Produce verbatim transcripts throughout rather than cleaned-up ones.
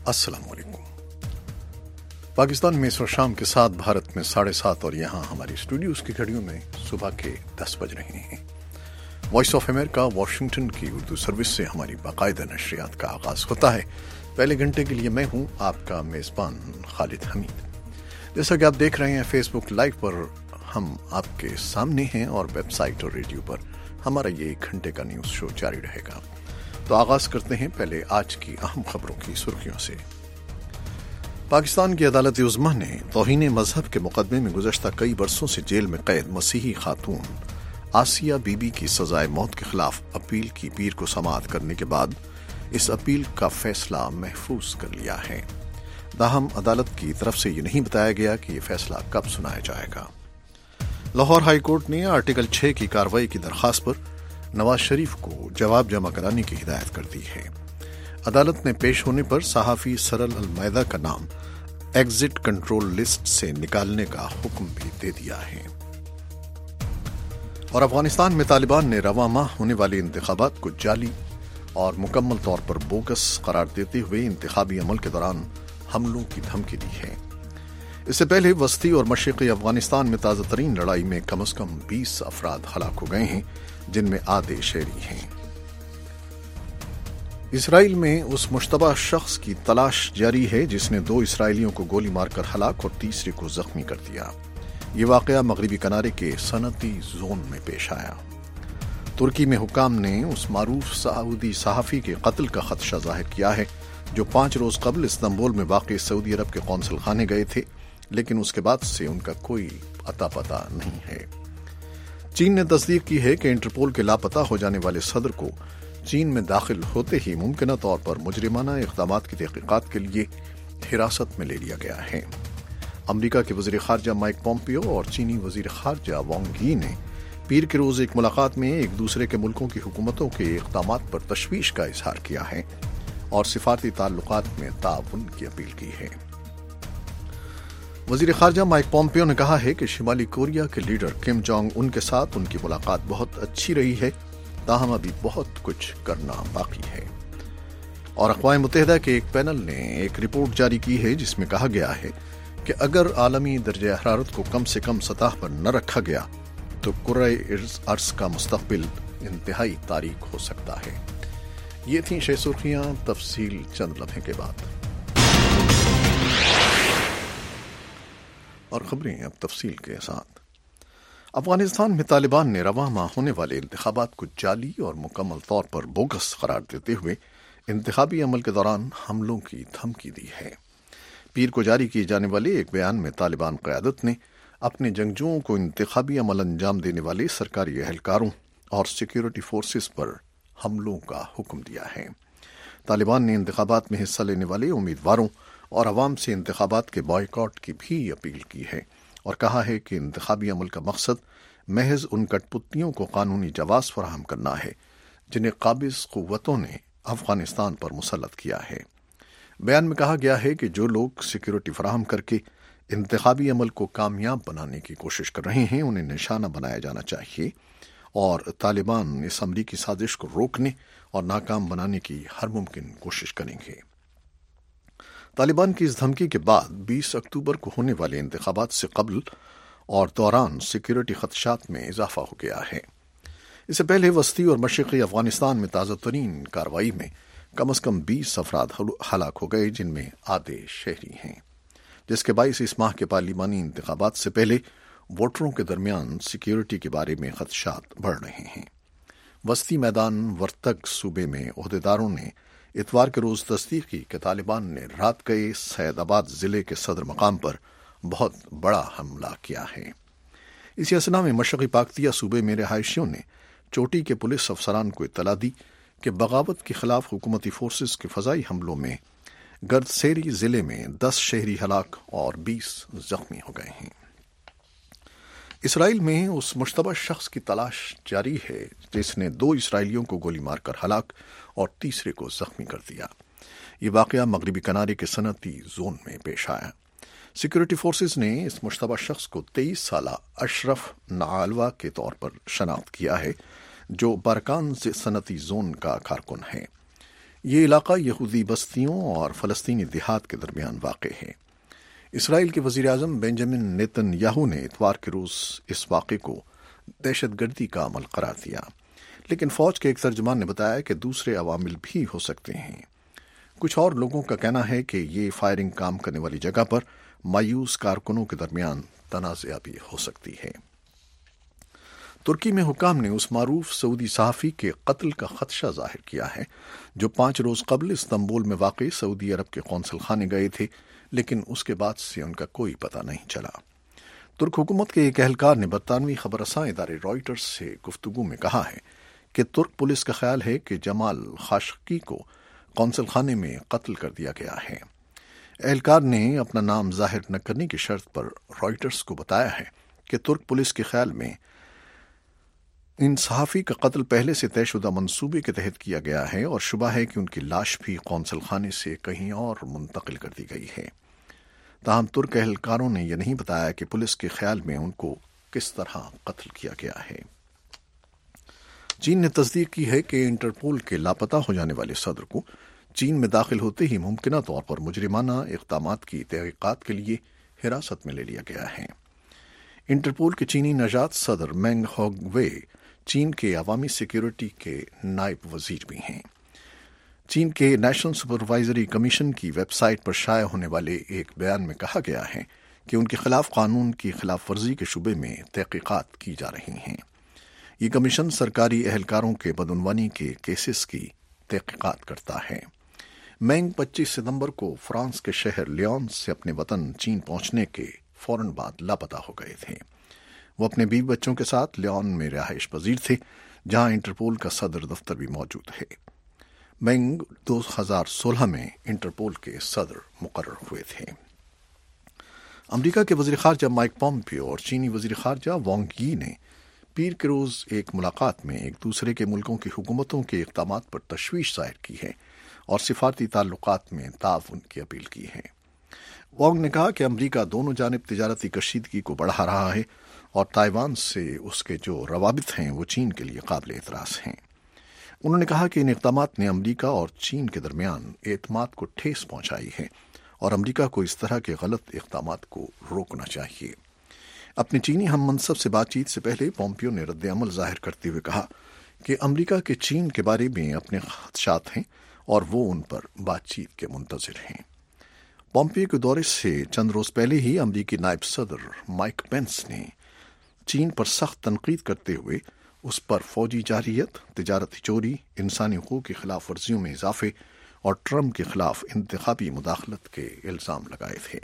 السلام علیکم۔ پاکستان میں اس وقت شام کے ساتھ، بھارت میں ساڑھے سات اور یہاں ہماری اسٹوڈیوز کی گھڑیوں میں صبح کے دس بج رہے ہیں۔ وائس آف امریکہ واشنگٹن کی اردو سروس سے ہماری باقاعدہ نشریات کا آغاز ہوتا ہے۔ پہلے گھنٹے کے لیے میں ہوں آپ کا میزبان خالد حمید۔ جیسا کہ آپ دیکھ رہے ہیں فیس بک لائیو پر ہم آپ کے سامنے ہیں، اور ویب سائٹ اور ریڈیو پر ہمارا یہ ایک گھنٹے کا نیوز شو جاری رہے گا۔ تو آغاز کرتے ہیں پہلے آج کی اہم خبروں کی سرخیوں سے۔ پاکستان کی عدالت عظمیٰ نے توہین مذہب کے مقدمے میں گزشتہ کئی برسوں سے جیل میں قید مسیحی خاتون آسیہ بی بی کی سزائے موت کے خلاف اپیل کی پیر کو سماعت کرنے کے بعد اس اپیل کا فیصلہ محفوظ کر لیا ہے۔ تاہم عدالت کی طرف سے یہ نہیں بتایا گیا کہ یہ فیصلہ کب سنایا جائے گا۔ لاہور ہائی کورٹ نے آرٹیکل چھ کی کارروائی کی درخواست پر نواز شریف کو جواب جمع کرانے کی ہدایت کر دی ہے۔ عدالت نے پیش ہونے پر صحافی سرل المیدہ کا نام ایگزٹ کنٹرول لسٹ سے نکالنے کا حکم بھی دے دیا ہے۔ اور افغانستان میں طالبان نے رواں ماہ ہونے والے انتخابات کو جعلی اور مکمل طور پر بوگس قرار دیتے ہوئے انتخابی عمل کے دوران حملوں کی دھمکی دی ہے۔ اس سے پہلے وسطی اور مشرقی افغانستان میں تازہ ترین لڑائی میں کم از کم بیس افراد ہلاک ہو گئے ہیں، جن میں آدھے شہری ہیں۔ اسرائیل میں اس مشتبہ شخص کی تلاش جاری ہے جس نے دو اسرائیلیوں کو گولی مار کر ہلاک اور تیسرے کو زخمی کر دیا۔ یہ واقعہ مغربی کنارے کے صنعتی زون میں پیش آیا۔ ترکی میں حکام نے اس معروف سعودی صحافی کے قتل کا خدشہ ظاہر کیا ہے جو پانچ روز قبل استنبول میں واقع سعودی عرب کے قونصل خانے گئے تھے، لیکن اس کے بعد سے ان کا کوئی اتا پتہ نہیں ہے۔ چین نے تصدیق کی ہے کہ انٹرپول کے لاپتہ ہو جانے والے صدر کو چین میں داخل ہوتے ہی ممکنہ طور پر مجرمانہ اقدامات کی تحقیقات کے لیے حراست میں لے لیا گیا ہے۔ امریکہ کے وزیر خارجہ مائک پومپیو اور چینی وزیر خارجہ وانگ یی نے پیر کے روز ایک ملاقات میں ایک دوسرے کے ملکوں کی حکومتوں کے اقدامات پر تشویش کا اظہار کیا ہے اور سفارتی تعلقات میں تعاون کی اپیل کی ہے۔ وزیر خارجہ مائک پومپیو نے کہا ہے کہ شمالی کوریا کے لیڈر کم جونگ ان کے ساتھ ان کی ملاقات بہت اچھی رہی ہے، تاہم ابھی بہت کچھ کرنا باقی ہے۔ اور اقوام متحدہ کے ایک پینل نے ایک رپورٹ جاری کی ہے جس میں کہا گیا ہے کہ اگر عالمی درجہ حرارت کو کم سے کم سطح پر نہ رکھا گیا تو کرۂ ارض کا مستقبل انتہائی تاریک ہو سکتا ہے۔ یہ تھیں شہ سرخیاں، تفصیل چند لمحے کے بعد۔ اور خبریں اب تفصیل کے ساتھ۔ افغانستان میں طالبان نے رواں ماہ ہونے والے انتخابات کو جعلی اور مکمل طور پر بوگس قرار دیتے ہوئے انتخابی عمل کے دوران حملوں کی دھمکی دی ہے۔ پیر کو جاری کیے جانے والے ایک بیان میں طالبان قیادت نے اپنے جنگجوؤں کو انتخابی عمل انجام دینے والے سرکاری اہلکاروں اور سیکیورٹی فورسز پر حملوں کا حکم دیا ہے۔ طالبان نے انتخابات میں حصہ لینے والے امیدواروں اور عوام سے انتخابات کے بائیکاٹ کی بھی اپیل کی ہے اور کہا ہے کہ انتخابی عمل کا مقصد محض ان کٹ پتلیوں کو قانونی جواز فراہم کرنا ہے جنہیں قابض قوتوں نے افغانستان پر مسلط کیا ہے۔ بیان میں کہا گیا ہے کہ جو لوگ سیکیورٹی فراہم کر کے انتخابی عمل کو کامیاب بنانے کی کوشش کر رہے ہیں انہیں نشانہ بنایا جانا چاہیے، اور طالبان اس امریکی سازش کو روکنے اور ناکام بنانے کی ہر ممکن کوشش کریں گے۔ طالبان کی اس دھمکی کے بعد بیس اکتوبر کو ہونے والے انتخابات سے قبل اور دوران سیکیورٹی خدشات میں اضافہ ہو گیا ہے۔ اس سے پہلے وسطی اور مشرقی افغانستان میں تازہ ترین کارروائی میں کم از کم بیس افراد ہلاک ہو گئے، جن میں آدھے شہری ہیں، جس کے باعث اس ماہ کے پارلیمانی انتخابات سے پہلے ووٹروں کے درمیان سیکیورٹی کے بارے میں خدشات بڑھ رہے ہیں۔ وسطی میدان ورتک صوبے میں عہدیداروں نے اتوار کے روز تصدیق کی کہ طالبان نے رات گئے سید آباد ضلع کے صدر مقام پر بہت بڑا حملہ کیا ہے۔ اسی اثنا میں مشرقی پاکتیا صوبے میں رہائشیوں نے چوٹی کے پولیس افسران کو اطلاع دی کہ بغاوت کے خلاف حکومتی فورسز کے فضائی حملوں میں گردسیری ضلع میں دس شہری ہلاک اور بیس زخمی ہو گئے ہیں۔ اسرائیل میں اس مشتبہ شخص کی تلاش جاری ہے جس نے دو اسرائیلیوں کو گولی مار کر ہلاک اور تیسرے کو زخمی کر دیا۔ یہ واقعہ مغربی کنارے کے صنعتی زون میں پیش آیا۔ سیکیورٹی فورسز نے اس مشتبہ شخص کو تیئیس سالہ اشرف نعالوا کے طور پر شناخت کیا ہے جو بارکان سے صنعتی زون کا کارکن ہے۔ یہ علاقہ یہودی بستیوں اور فلسطینی دیہات کے درمیان واقع ہے۔ اسرائیل کے وزیر اعظم بنجامن نیتن یاہو نے اتوار کے روز اس واقعے کو دہشت گردی کا عمل قرار دیا، لیکن فوج کے ایک ترجمان نے بتایا کہ دوسرے عوامل بھی ہو سکتے ہیں۔ کچھ اور لوگوں کا کہنا ہے کہ یہ فائرنگ کام کرنے والی جگہ پر مایوس کارکنوں کے درمیان تنازعہ بھی ہو سکتی ہے۔ ترکی میں حکام نے اس معروف سعودی صحافی کے قتل کا خدشہ ظاہر کیا ہے جو پانچ روز قبل استنبول میں واقع سعودی عرب کے قونصل خانے گئے تھے، لیکن اس کے بعد سے ان کا کوئی پتہ نہیں چلا۔ ترک حکومت کے ایک اہلکار نے برطانوی خبر رساں ادارے رائٹرز سے گفتگو میں کہا ہے کہ ترک پولیس کا خیال ہے کہ جمال خاشقجی کو قونصل خانے میں قتل کر دیا گیا ہے۔ اہلکار نے اپنا نام ظاہر نہ کرنے کی شرط پر رائٹرز کو بتایا ہے کہ ترک پولیس کے خیال میں ان صحافی کا قتل پہلے سے طے شدہ منصوبے کے تحت کیا گیا ہے اور شبہ ہے کہ ان کی لاش بھی قونصل خانے سے کہیں اور منتقل کر دی گئی ہے۔ تاہم ترک اہلکاروں نے یہ نہیں بتایا کہ پولیس کے خیال میں ان کو کس طرح قتل کیا گیا ہے۔ چین نے تصدیق کی ہے کہ انٹرپول کے لاپتہ ہو جانے والے صدر کو چین میں داخل ہوتے ہی ممکنہ طور پر مجرمانہ اقدامات کی تحقیقات کے لیے حراست میں لے لیا گیا ہے۔ انٹرپول کے چینی نژاد صدر مینگ ہوگ وے چین کے عوامی سیکیورٹی کے نائب وزیر بھی ہیں۔ چین کے نیشنل سپروائزری کمیشن کی ویب سائٹ پر شائع ہونے والے ایک بیان میں کہا گیا ہے کہ ان کے خلاف قانون کی خلاف ورزی کے شبے میں تحقیقات کی جا رہی ہیں۔ یہ کمیشن سرکاری اہلکاروں کے بدعنوانی کے کیسز کی تحقیقات کرتا ہے۔ مینگ پچیس ستمبر کو فرانس کے شہر لیون سے اپنے وطن چین پہنچنے کے فوراً بعد لاپتہ ہو گئے تھے۔ وہ اپنے بیوی بچوں کے ساتھ لیون میں رہائش پذیر تھے، جہاں انٹرپول کا صدر دفتر بھی موجود ہے۔ مینگ دو ہزار سولہ میں انٹرپول کے صدر مقرر ہوئے تھے۔ امریکہ کے وزیر خارجہ مائک پومپیو اور چینی وزیر خارجہ وانگ یی نے پیر کے روز ایک ملاقات میں ایک دوسرے کے ملکوں کی حکومتوں کے اقدامات پر تشویش ظاہر کی ہے اور سفارتی تعلقات میں تعاون کی اپیل کی ہے۔ وانگ نے کہا کہ امریکہ دونوں جانب تجارتی کشیدگی کو بڑھا رہا ہے اور تائیوان سے اس کے جو روابط ہیں وہ چین کے لیے قابل اعتراض ہیں۔ انہوں نے کہا کہ ان اقدامات نے امریکہ اور چین کے درمیان اعتماد کو ٹھیس پہنچائی ہے اور امریکہ کو اس طرح کے غلط اقدامات کو روکنا چاہیے۔ اپنی چینی ہم منصب سے بات چیت سے پہلے پومپیو نے رد عمل ظاہر کرتے ہوئے کہا کہ امریکہ کے چین کے بارے میں اپنے خدشات ہیں اور وہ ان پر بات چیت کے منتظر ہیں۔ پومپیو کے دورے سے چند روز پہلے ہی امریکی نائب صدر مائک پینس نے چین پر سخت تنقید کرتے ہوئے اس پر فوجی جارحیت، تجارتی چوری، انسانی حقوق کی خلاف ورزیوں میں اضافے اور ٹرمپ کے خلاف انتخابی مداخلت کے الزام لگائے تھے۔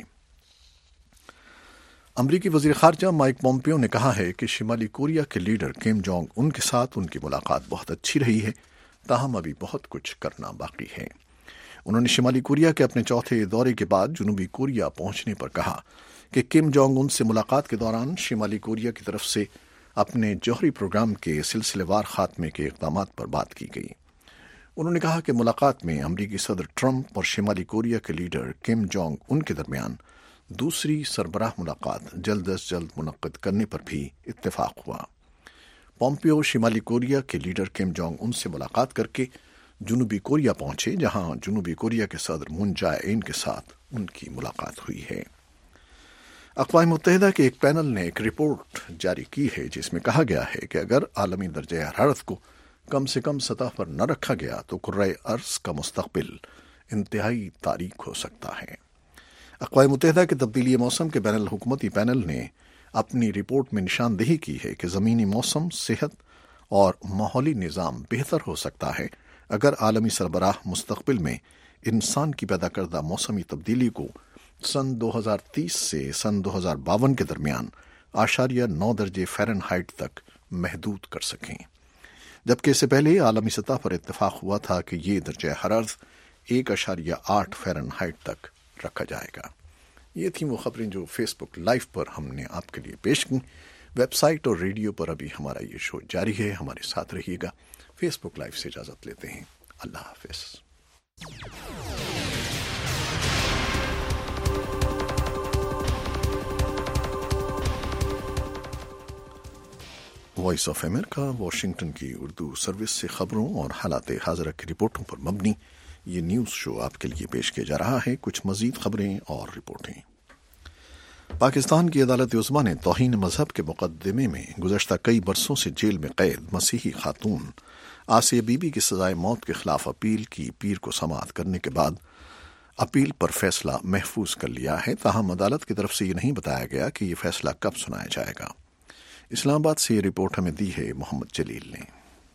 امریکی وزیر خارجہ مائک پومپیو نے کہا ہے کہ شمالی کوریا کے لیڈر کم جونگ ان کے ساتھ ان کی ملاقات بہت اچھی رہی ہے، تاہم ابھی بہت کچھ کرنا باقی ہے۔ انہوں نے شمالی کوریا کے اپنے چوتھے دورے کے بعد جنوبی کوریا پہنچنے پر کہا کہ کم جونگ ان سے ملاقات کے دوران شمالی کوریا کی طرف سے اپنے جوہری پروگرام کے سلسلے وار خاتمے کے اقدامات پر بات کی گئی۔ انہوں نے کہا کہ ملاقات میں امریکی صدر ٹرمپ اور شمالی کوریا کے لیڈر کم جونگ ان کے درمیان دوسری سربراہ ملاقات جلد از جلد منعقد کرنے پر بھی اتفاق ہوا۔ پومپیو شمالی کوریا کے لیڈر کم جونگ ان سے ملاقات کر کے جنوبی کوریا پہنچے، جہاں جنوبی کوریا کے صدر مون جائے ان کے ساتھ ان کی ملاقات ہوئی ہے۔ اقوام متحدہ کے ایک پینل نے ایک رپورٹ جاری کی ہے جس میں کہا گیا ہے کہ اگر عالمی درجہ حرارت کو کم سے کم سطح پر نہ رکھا گیا تو کرۂ ارض کا مستقبل انتہائی تاریک ہو سکتا ہے۔ اقوام متحدہ کے تبدیلی موسم کے بین الحکومتی پینل نے اپنی رپورٹ میں نشاندہی کی ہے کہ زمینی موسم، صحت اور ماحولی نظام بہتر ہو سکتا ہے اگر عالمی سربراہ مستقبل میں انسان کی پیدا کردہ موسمی تبدیلی کو سن دو ہزار تیس سے سن دو ہزار باون کے درمیان اعشاریہ نو درجے فارن ہائٹ تک محدود کر سکیں، جبکہ اس سے پہلے عالمی سطح پر اتفاق ہوا تھا کہ یہ درجہ حرارت ایک اشاریہ آٹھ فارن ہائٹ تک رکھا جائے گا۔ یہ تھیں وہ خبریں جو فیس بک لائیو پر ہم نے آپ کے لیے پیش کی۔ ویب سائٹ اور ریڈیو پر ابھی ہمارا یہ شو جاری ہے، ہمارے ساتھ رہیے گا۔ فیس بک لائیو سے اجازت لیتے ہیں، اللہ حافظ۔ وائس آف امریکہ واشنگٹن کی اردو سروس سے خبروں اور حالات حاضرہ کی رپورٹوں پر مبنی یہ نیوز شو آپ کے لیے پیش کیا جا رہا ہے. کچھ مزید خبریں اور رپورٹیں. پاکستان کی عدالت عظمیٰ نے توہین مذہب کے مقدمے میں گزشتہ کئی برسوں سے جیل میں قید مسیحی خاتون آسیہ بی بی کی سزائے موت کے خلاف اپیل کی پیر کو سماعت کرنے کے بعد اپیل پر فیصلہ محفوظ کر لیا ہے. تاہم عدالت کی طرف سے یہ نہیں بتایا گیا کہ یہ فیصلہ کب سنایا جائے گا. اسلام آباد سے یہ رپورٹ ہمیں دی ہے محمد جلیل نے.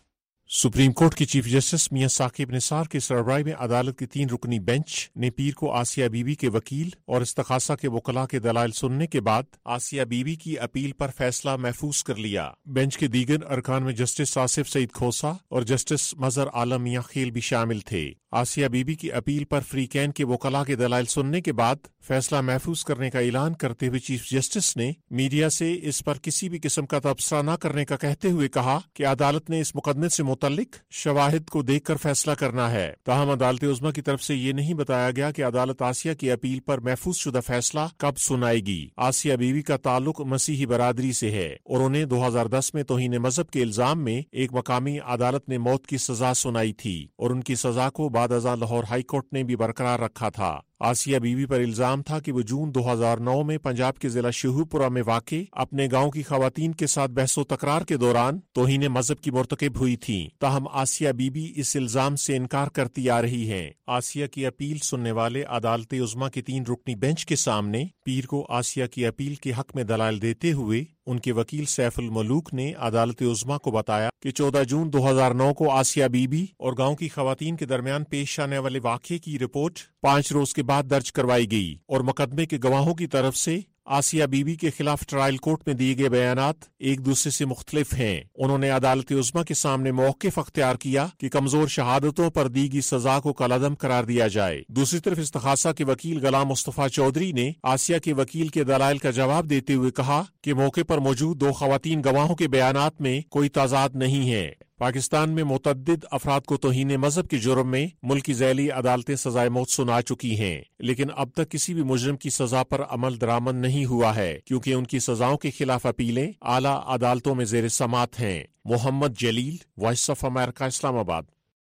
سپریم کورٹ کے چیف جسٹس میاں ثاقب نثار کی سربراہی میں عدالت کی تین رکنی بینچ نے پیر کو آسیہ بی بی کے وکیل اور استغاثہ کے وکلاء کے دلائل سننے کے بعد آسیہ بی بی کی اپیل پر فیصلہ محفوظ کر لیا. بینچ کے دیگر ارکان میں جسٹس آصف سعید کھوسہ اور جسٹس مظہر عالم میاں خیل بھی شامل تھے. آسیہ بی بی کی اپیل پر فریقین کے وکلاء کے دلائل سننے کے بعد فیصلہ محفوظ کرنے کا اعلان کرتے ہوئے چیف جسٹس نے میڈیا سے اس پر کسی بھی قسم کا تبصرہ نہ کرنے کا کہتے ہوئے کہا کہ عدالت نے اس مقدمے سے متعلق شواہد کو دیکھ کر فیصلہ کرنا ہے. تاہم عدالت عظمیٰ کی طرف سے یہ نہیں بتایا گیا کہ عدالت آسیہ کی اپیل پر محفوظ شدہ فیصلہ کب سنائے گی. آسیہ بی بی کا تعلق مسیحی برادری سے ہے اور انہیں دو ہزار دس میں توہین مذہب کے الزام میں ایک مقامی عدالت نے موت کی سزا سنائی تھی اور ان کی سزا کو بعد ازاں لاہور ہائی کورٹ نے بھی برقرار رکھا تھا. آسیہ بی بی پر الزام تھا کہ وہ جون دو ہزار نو میں پنجاب کے ضلع شیخو پورہ میں واقع اپنے گاؤں کی خواتین کے ساتھ بحث و تکرار کے دوران توہین مذہب کی مرتکب ہوئی تھیں. تاہم آسیہ بی بی اس الزام سے انکار کرتی آ رہی ہیں. آسیہ کی اپیل سننے والے عدالت عظمیٰ کی تین رکنی بینچ کے سامنے پیر کو آسیہ کی اپیل کے حق میں دلائل دیتے ہوئے ان کے وکیل سیف الملوک نے عدالت عظمیٰ کو بتایا کہ چودہ جون دو ہزار نو کو آسیہ بی بی اور گاؤں کی خواتین کے درمیان پیش آنے والے واقعے کی رپورٹ پانچ روز کے بعد درج کروائی گئی اور مقدمے کے گواہوں کی طرف سے آسیہ بی بی کے خلاف ٹرائل کورٹ میں دیے گئے بیانات ایک دوسرے سے مختلف ہیں. انہوں نے عدالت عظمیٰ کے سامنے موقف اختیار کیا کہ کمزور شہادتوں پر دی گئی سزا کو کالعدم قرار دیا جائے. دوسری طرف استغاثہ کے وکیل غلام مصطفیٰ چودھری نے آسیہ کے وکیل کے دلائل کا جواب دیتے ہوئے کہا کہ موقع پر موجود دو خواتین گواہوں کے بیانات میں کوئی تضاد نہیں ہے. پاکستان میں متعدد افراد کو توہین مذہب کے جرم میں ملکی ذیلی عدالتیں سزائے موت سنا چکی ہیں، لیکن اب تک کسی بھی مجرم کی سزا پر عمل درآمد نہیں ہوا ہے کیونکہ ان کی سزاؤں کے خلاف اپیلیں اعلیٰ عدالتوں میں زیر سماعت ہیں. محمد جلیل، voice of America, Islamabad.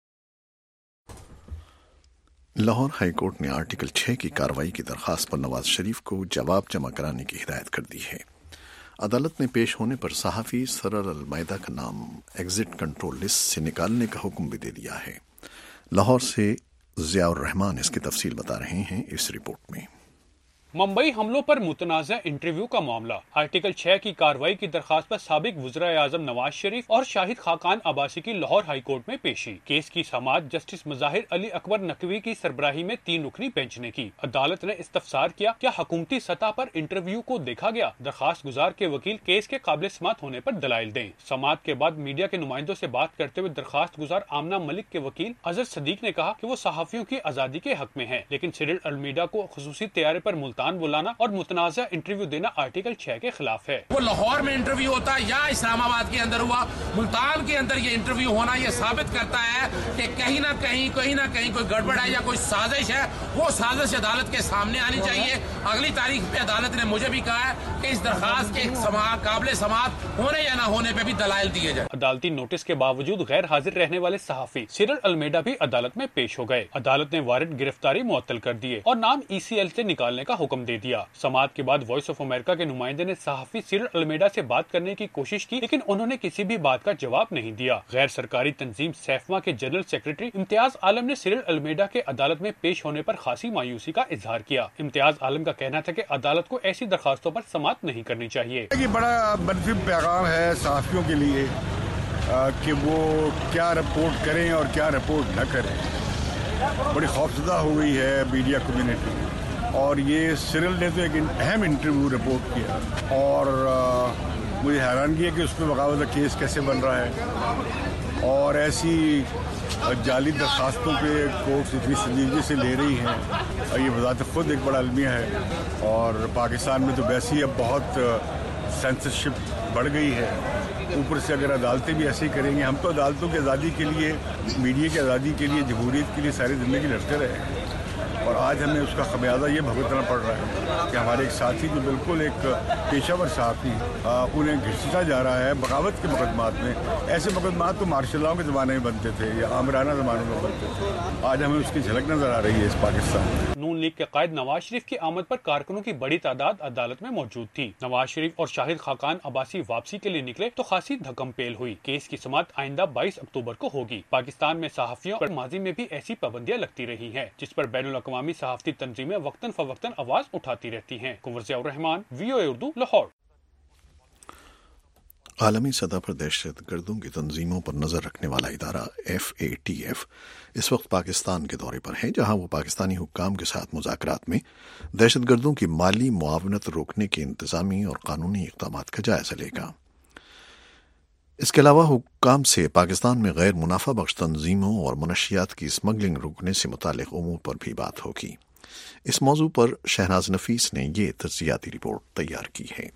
Lahore high court نے آرٹیکل چھ کی کارروائی کی درخواست پر نواز شریف کو جواب جمع کرانے کی ہدایت کر دی ہے. عدالت نے پیش ہونے پر صحافی سرر المائدہ کا نام ایگزٹ کنٹرول لسٹ سے نکالنے کا حکم بھی دے دیا ہے. لاہور سے ضیاء الرحمان اس کی تفصیل بتا رہے ہیں اس رپورٹ میں. ممبئی حملوں پر متنازع انٹرویو کا معاملہ. آرٹیکل چھ کی کارروائی کی درخواست پر سابق وزراء اعظم نواز شریف اور شاہد خاقان عباسی کی لاہور ہائی کورٹ میں پیشی. کیس کی سماعت جسٹس مظاہر علی اکبر نقوی کی سربراہی میں تین رکنی بینچ نے کی. عدالت نے استفسار کیا کیا حکومتی سطح پر انٹرویو کو دیکھا گیا. درخواست گزار کے وکیل کیس کے قابل سماعت ہونے پر دلائل دیں. سماعت کے بعد میڈیا کے نمائندوں سے بات کرتے ہوئے درخواست گزار آمنہ ملک کے وکیل اظہر صدیق نے کہا کہ وہ صحافیوں کی آزادی کے حق میں ہیں، لیکن سیرل المیڈا کو خصوصی طیارے پر ملتان بلانا اور متنازع انٹرویو دینا آرٹیکل چھ کے خلاف ہے. وہ لاہور میں انٹرویو ہوتا یا اسلام آباد کے اندر ہوا، ملتان کے اندر یہ انٹرویو ہونا یہ ثابت کرتا ہے کہ کہیں نہ کہیں کہیں نہ کہیں کوئی گڑبڑ ہے یا کوئی سازش ہے. وہ سازش عدالت کے سامنے آنی چاہیے. اگلی تاریخ پہ عدالت نے مجھے بھی کہا ہے کہ اس درخواست کے سماعت قابل سماعت ہونے یا نہ ہونے پہ بھی دلائل دیے جائے. عدالتی نوٹس کے باوجود غیر حاضر رہنے والے صحافی سیرل المیڈا بھی عدالت میں پیش ہو گئے. عدالت نے وارنٹ گرفتاری معطل کر دیے اور نام ای سی ایل سے نکالنے کا حکم دے دیا. سماعت کے بعد وائس آف امریکہ کے نمائندے نے صحافی سیرل المیڈا سے بات کرنے کی کوشش کی، لیکن انہوں نے کسی بھی بات کا جواب نہیں دیا. غیر سرکاری تنظیم سیفما کے جنرل سیکرٹری امتیاز عالم نے سیرل المیڈا کے عدالت میں پیش ہونے پر خاصی مایوسی کا اظہار کیا. امتیاز عالم کا کہنا تھا کہ عدالت کو ایسی درخواستوں پر سماعت نہیں کرنی چاہیے. یہ بڑا منفی پیغام ہے صحافیوں کے لیے کہ وہ کیا رپورٹ کریں اور کیا رپورٹ نہ کریں. بڑی خوفزدہ ہو گئی ہے میڈیا کمیونٹی، اور یہ سیرل نے تو ایک اہم انٹرویو رپورٹ کیا اور مجھے حیرانگی ہے کہ اس پہ بغاوت کیس کیسے بن رہا ہے اور ایسی جعلی درخواستوں پہ کورٹس اتنی سنجیدگی سے لے رہی ہیں. یہ بذات خود ایک بڑا المیہ ہے اور پاکستان میں تو ویسے ہی اب بہت سینسرشپ بڑھ گئی ہے. اوپر سے اگر عدالتیں بھی ایسے ہی کریں گے. ہم تو عدالتوں کی آزادی کے لیے، میڈیا کی آزادی کے لیے، جمہوریت کے لیے ساری زندگی لڑتے رہے ہیں. اور آج ہمیں اس کا خمیازہ یہ بھگتنا پڑ رہا ہے کہ ہمارے ایک ساتھی جو بالکل ایک پیشہ ور صحافی انہیں گھسیٹا جا رہا ہے بغاوت کے مقدمات میں. ایسے مقدمات تو مارشل لاء کے زمانے میں بنتے تھے یا آمرانہ زمانے میں بنتے تھے. آج ہمیں اس کی جھلک نظر آ رہی ہے اس پاکستان میں. نون لیگ کے قائد نواز شریف کی آمد پر کارکنوں کی بڑی تعداد عدالت میں موجود تھی. نواز شریف اور شاہد خاقان عباسی واپسی کے لیے نکلے تو خاصی دھکم پیل ہوئی. کیس کی سماعت آئندہ بائیس اکتوبر کو ہوگی. پاکستان میں صحافیوں پر ماضی میں بھی ایسی پابندیاں لگتی رہی ہیں جس پر بین الاقوامی صحافتی تنظیمیں وقتاً فوقتاً آواز اٹھاتی رہتی ہیں. کنور ضیاء الرحمان، وی او اے اردو، لاہور. عالمی سطح پر دہشت گردوں کی تنظیموں پر نظر رکھنے والا ادارہ ایف اے ٹی ایف اس وقت پاکستان کے دورے پر ہے، جہاں وہ پاکستانی حکام کے ساتھ مذاکرات میں دہشت گردوں کی مالی معاونت روکنے کے انتظامی اور قانونی اقدامات کا جائزہ لے گا. اس کے علاوہ حکام سے پاکستان میں غیر منافع بخش تنظیموں اور منشیات کی اسمگلنگ روکنے سے متعلق امور پر بھی بات ہوگی. اس موضوع پر شہناز نفیس نے یہ تجزیاتی رپورٹ تیار کی ہے.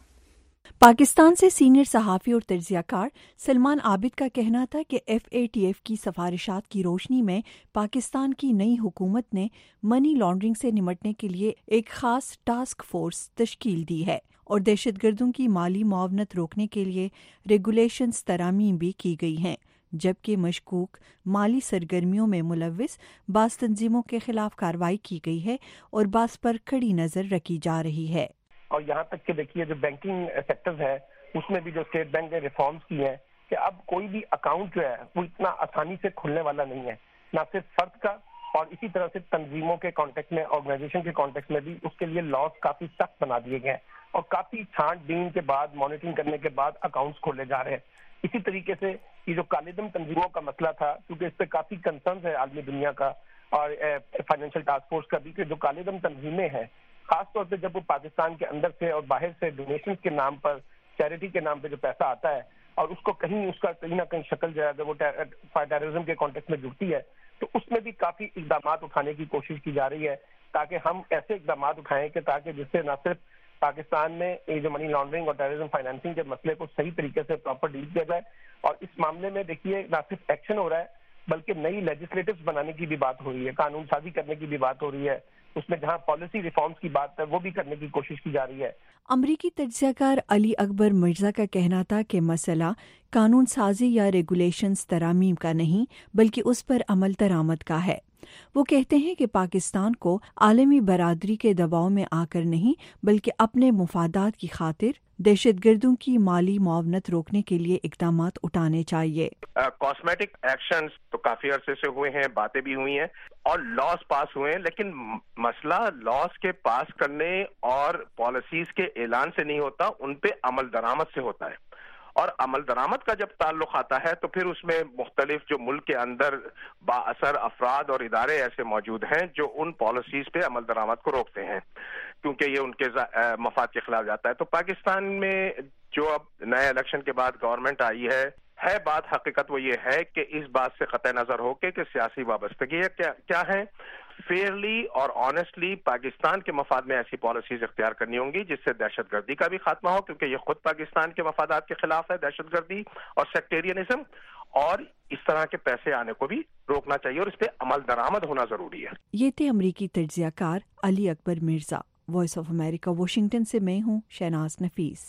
پاکستان سے سینئر صحافی اور تجزیہ کار سلمان عابد کا کہنا تھا کہ ایف اے ٹی ایف کی سفارشات کی روشنی میں پاکستان کی نئی حکومت نے منی لانڈرنگ سے نمٹنے کے لیے ایک خاص ٹاسک فورس تشکیل دی ہے اور دہشت گردوں کی مالی معاونت روکنے کے لیے ریگولیشنز ترامیم بھی کی گئی ہیں، جبکہ مشکوک مالی سرگرمیوں میں ملوث بعض تنظیموں کے خلاف کارروائی کی گئی ہے اور بعض پر کڑی نظر رکھی جا رہی ہے. اور یہاں تک کہ دیکھیے جو بینکنگ سیکٹر ہے اس میں بھی جو اسٹیٹ بینک نے ریفارمز کی ہیں کہ اب کوئی بھی اکاؤنٹ جو ہے وہ اتنا آسانی سے کھلنے والا نہیں ہے، نہ صرف فرد کا اور اسی طرح سے تنظیموں کے کانٹیکٹ میں، آرگنائزیشن کے کانٹیکٹ میں بھی اس کے لیے لاز کافی سخت بنا دیے گئے ہیں اور کافی چھانٹ بین کے بعد مانیٹرنگ کرنے کے بعد اکاؤنٹس کھولے جا رہے ہیں. اسی طریقے سے یہ جو کالعدم تنظیموں کا مسئلہ تھا، کیونکہ اس پہ کافی کنسرنز ہے عالمی دنیا کا اور فائنینشیل ٹاسک فورس کا بھی، کہ جو کالعدم تنظیمیں ہیں خاص طور پہ جب وہ پاکستان کے اندر سے اور باہر سے ڈونیشنز کے نام پر، چیریٹی کے نام پہ جو پیسہ آتا ہے اور اس کو کہیں اس کا کہیں نہ کہیں شکل جو ہے اگر وہ ٹیررزم کے کانٹیکٹ میں جڑتی ہے تو اس میں بھی کافی اقدامات اٹھانے کی کوشش کی جا رہی ہے تاکہ ہم ایسے اقدامات اٹھائیں کہ تاکہ جس سے نہ صرف پاکستان میں یہ جو منی لانڈرنگ اور ٹیررزم فائنینسنگ کے مسئلے کو صحیح طریقے سے پراپر ڈیل کیا جائے، اور اس معاملے میں دیکھیے نہ صرف ایکشن ہو رہا ہے بلکہ نئی لیجسلیٹوز بنانے کی بھی بات ہو رہی ہے، قانون سازی کرنے کی بھی بات ہو رہی ہے، اس میں جہاں پالیسی ریفارمز کی بات ہے وہ بھی کرنے کی کوشش کی جا رہی ہے. امریکی تجزیہ کار علی اکبر مرزا کا کہنا تھا کہ مسئلہ قانون سازی یا ریگولیشنز ترامیم کا نہیں بلکہ اس پر عمل درآمد کا ہے. وہ کہتے ہیں کہ پاکستان کو عالمی برادری کے دباؤ میں آ کر نہیں بلکہ اپنے مفادات کی خاطر دہشت گردوں کی مالی معاونت روکنے کے لیے اقدامات اٹھانے چاہیے. کاسمیٹک ایکشنز تو کافی عرصے سے ہوئے ہیں، باتیں بھی ہوئی ہیں اور لاز پاس ہوئے ہیں، لیکن مسئلہ لاز کے پاس کرنے اور پالیسیز کے اعلان سے نہیں ہوتا، ان پہ عمل درآمد سے ہوتا ہے. اور عمل درآمد کا جب تعلق آتا ہے تو پھر اس میں مختلف جو ملک کے اندر با اثر افراد اور ادارے ایسے موجود ہیں جو ان پالیسیز پہ عمل درآمد کو روکتے ہیں کیونکہ یہ ان کے مفاد کے خلاف جاتا ہے. تو پاکستان میں جو اب نئے الیکشن کے بعد گورنمنٹ آئی ہے ہے بات حقیقت وہ یہ ہے کہ اس بات سے قطع نظر ہو کے کہ سیاسی وابستگی کیا کیا ہے، فیئرلی اور آنیسٹلی پاکستان کے مفاد میں ایسی پالیسیز اختیار کرنی ہوں گی جس سے دہشت گردی کا بھی خاتمہ ہو، کیونکہ یہ خود پاکستان کے مفادات کے خلاف ہے دہشت گردی اور سیکٹیرینزم، اور اس طرح کے پیسے آنے کو بھی روکنا چاہیے اور اس پہ عمل درآمد ہونا ضروری ہے. یہ تھے امریکی تجزیہ کار Ali Akbar Mirza. Voice of America Washington سے میں ہوں شہناز نفیس.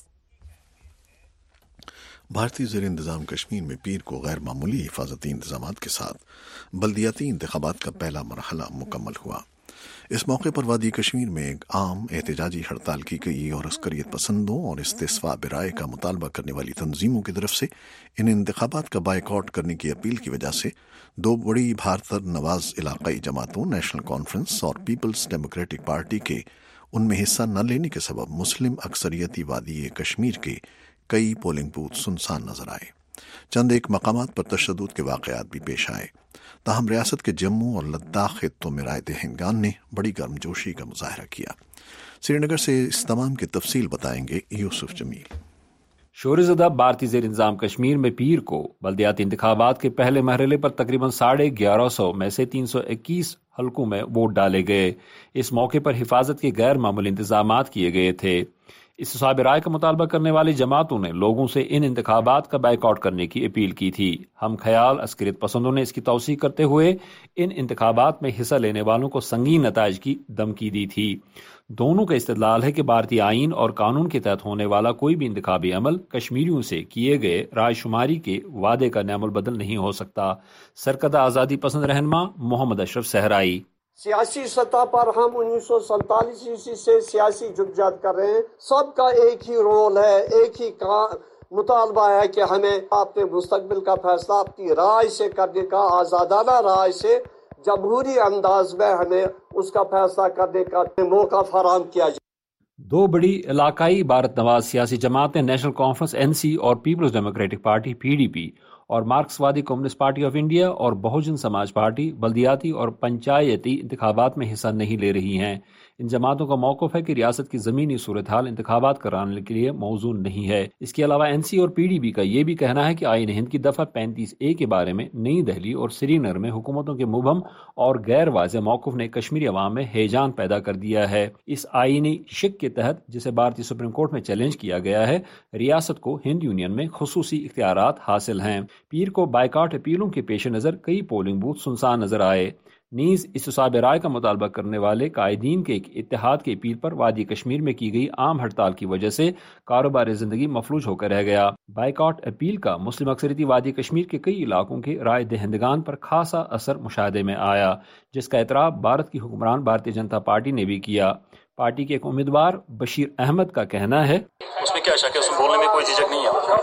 بھارتی زیر انتظام کشمیر میں پیر کو غیر معمولی حفاظتی انتظامات کے ساتھ بلدیاتی انتخابات کا پہلا مرحلہ مکمل ہوا. اس موقع پر وادی کشمیر میں ایک عام احتجاجی ہڑتال کی گئی اور عسکریت پسندوں اور استعفاء برائے کا مطالبہ کرنے والی تنظیموں کی طرف سے ان انتخابات کا بائیکاٹ کرنے کی اپیل کی وجہ سے دو بڑی بھارتر نواز علاقائی جماعتوں نیشنل کانفرنس اور پیپلز ڈیموکریٹک پارٹی کے ان میں حصہ نہ لینے کے سبب مسلم اکثریتی وادی کشمیر کے کئی پولنگ بوتھ سنسان نظر آئے. چند ایک مقامات پر تشدد کے واقعات بھی پیش آئے. تاہم ریاست کے جموں اور لداخ خطوں میں رائے دہندگان نے بڑی گرمجوشی کا مظاہرہ کیا. سری نگر سے اس تمام کی تفصیل بتائیں گے یوسف جمیل. شور زدہ بھارتی زیر انتظام کشمیر میں پیر کو بلدیاتی انتخابات کے پہلے مرحلے پر تقریباً ساڑھے گیارہ سو میں سے تین سو اکیس حلقوں میں ووٹ ڈالے گئے. اس موقع پر حفاظت کے غیر معمولی انتظامات کیے گئے تھے. استصواب رائے کا مطالبہ کرنے والی جماعتوں نے لوگوں سے ان انتخابات کا بائیکاٹ کرنے کی اپیل کی تھی۔ ہم خیال عسکریت پسندوں نے اس کی توثیق کرتے ہوئے ان انتخابات میں حصہ لینے والوں کو سنگین نتائج کی دھمکی دی تھی۔ دونوں کا استدلال ہے کہ بھارتی آئین اور قانون کے تحت ہونے والا کوئی بھی انتخابی عمل کشمیریوں سے کیے گئے رائے شماری کے وعدے کا نعم البدل نہیں ہو سکتا۔ سرکردہ آزادی پسند رہنما محمد اشرف صحرائی: سیاسی سطح پر ہم انیس سو سینتالیس عیسوی سے سیاسی جدوجہد کر رہے ہیں، سب کا ایک ہی رول ہے، ایک ہی مطالبہ ہے کہ ہمیں اپنے مستقبل کا فیصلہ اپنی رائے سے کرنے کا، آزادانہ رائے سے، جمہوری انداز میں ہمیں اس کا فیصلہ کرنے کا موقع فراہم کیا جائے۔ دو بڑی علاقائی بھارت نواز سیاسی جماعتیں نیشنل کانفرنس این سی اور peoples democratic party P D P اور مارکسوادی کمیونسٹ پارٹی آف انڈیا اور بہوجن سماج پارٹی بلدیاتی اور پنچایتی انتخابات میں حصہ نہیں لے رہی ہیں۔ ان جماعتوں کا موقف ہے کہ ریاست کی زمینی صورتحال انتخابات کرانے کے لیے موزوں نہیں ہے۔ اس کے علاوہ این سی اور پی ڈی پی کا یہ بھی کہنا ہے کہ آئین ہند کی دفعہ پینتیس اے کے بارے میں نئی دہلی اور سری نگر میں حکومتوں کے مبہم اور غیر واضح موقف نے کشمیری عوام میں ہیجان پیدا کر دیا ہے۔ اس آئینی شک کے تحت جسے بھارتی سپریم کورٹ میں چیلنج کیا گیا ہے، ریاست کو ہند یونین میں خصوصی اختیارات حاصل ہیں۔ پیر کو بائیکاٹ اپیلوں کے پیش نظر کئی پولنگ بوتھ سنسان نظر آئے۔ نیز استصواب رائے کا مطالبہ کرنے والے قائدین کے ایک اتحاد کی اپیل پر وادی کشمیر میں کی گئی عام ہڑتال کی وجہ سے کاروبار زندگی مفلوج ہو کر رہ گیا۔ بائیکاٹ اپیل کا مسلم اکثریتی وادی کشمیر کے کئی علاقوں کے رائے دہندگان پر خاصا اثر مشاہدے میں آیا، جس کا اعتراف بھارت کی حکمران بھارتیہ جنتا پارٹی نے بھی کیا۔ پارٹی کے ایک امیدوار بشیر احمد کا کہنا ہے اس میں کیا شک ہے، اس میں بولنے میں کوئی جھجک نہیں ہے،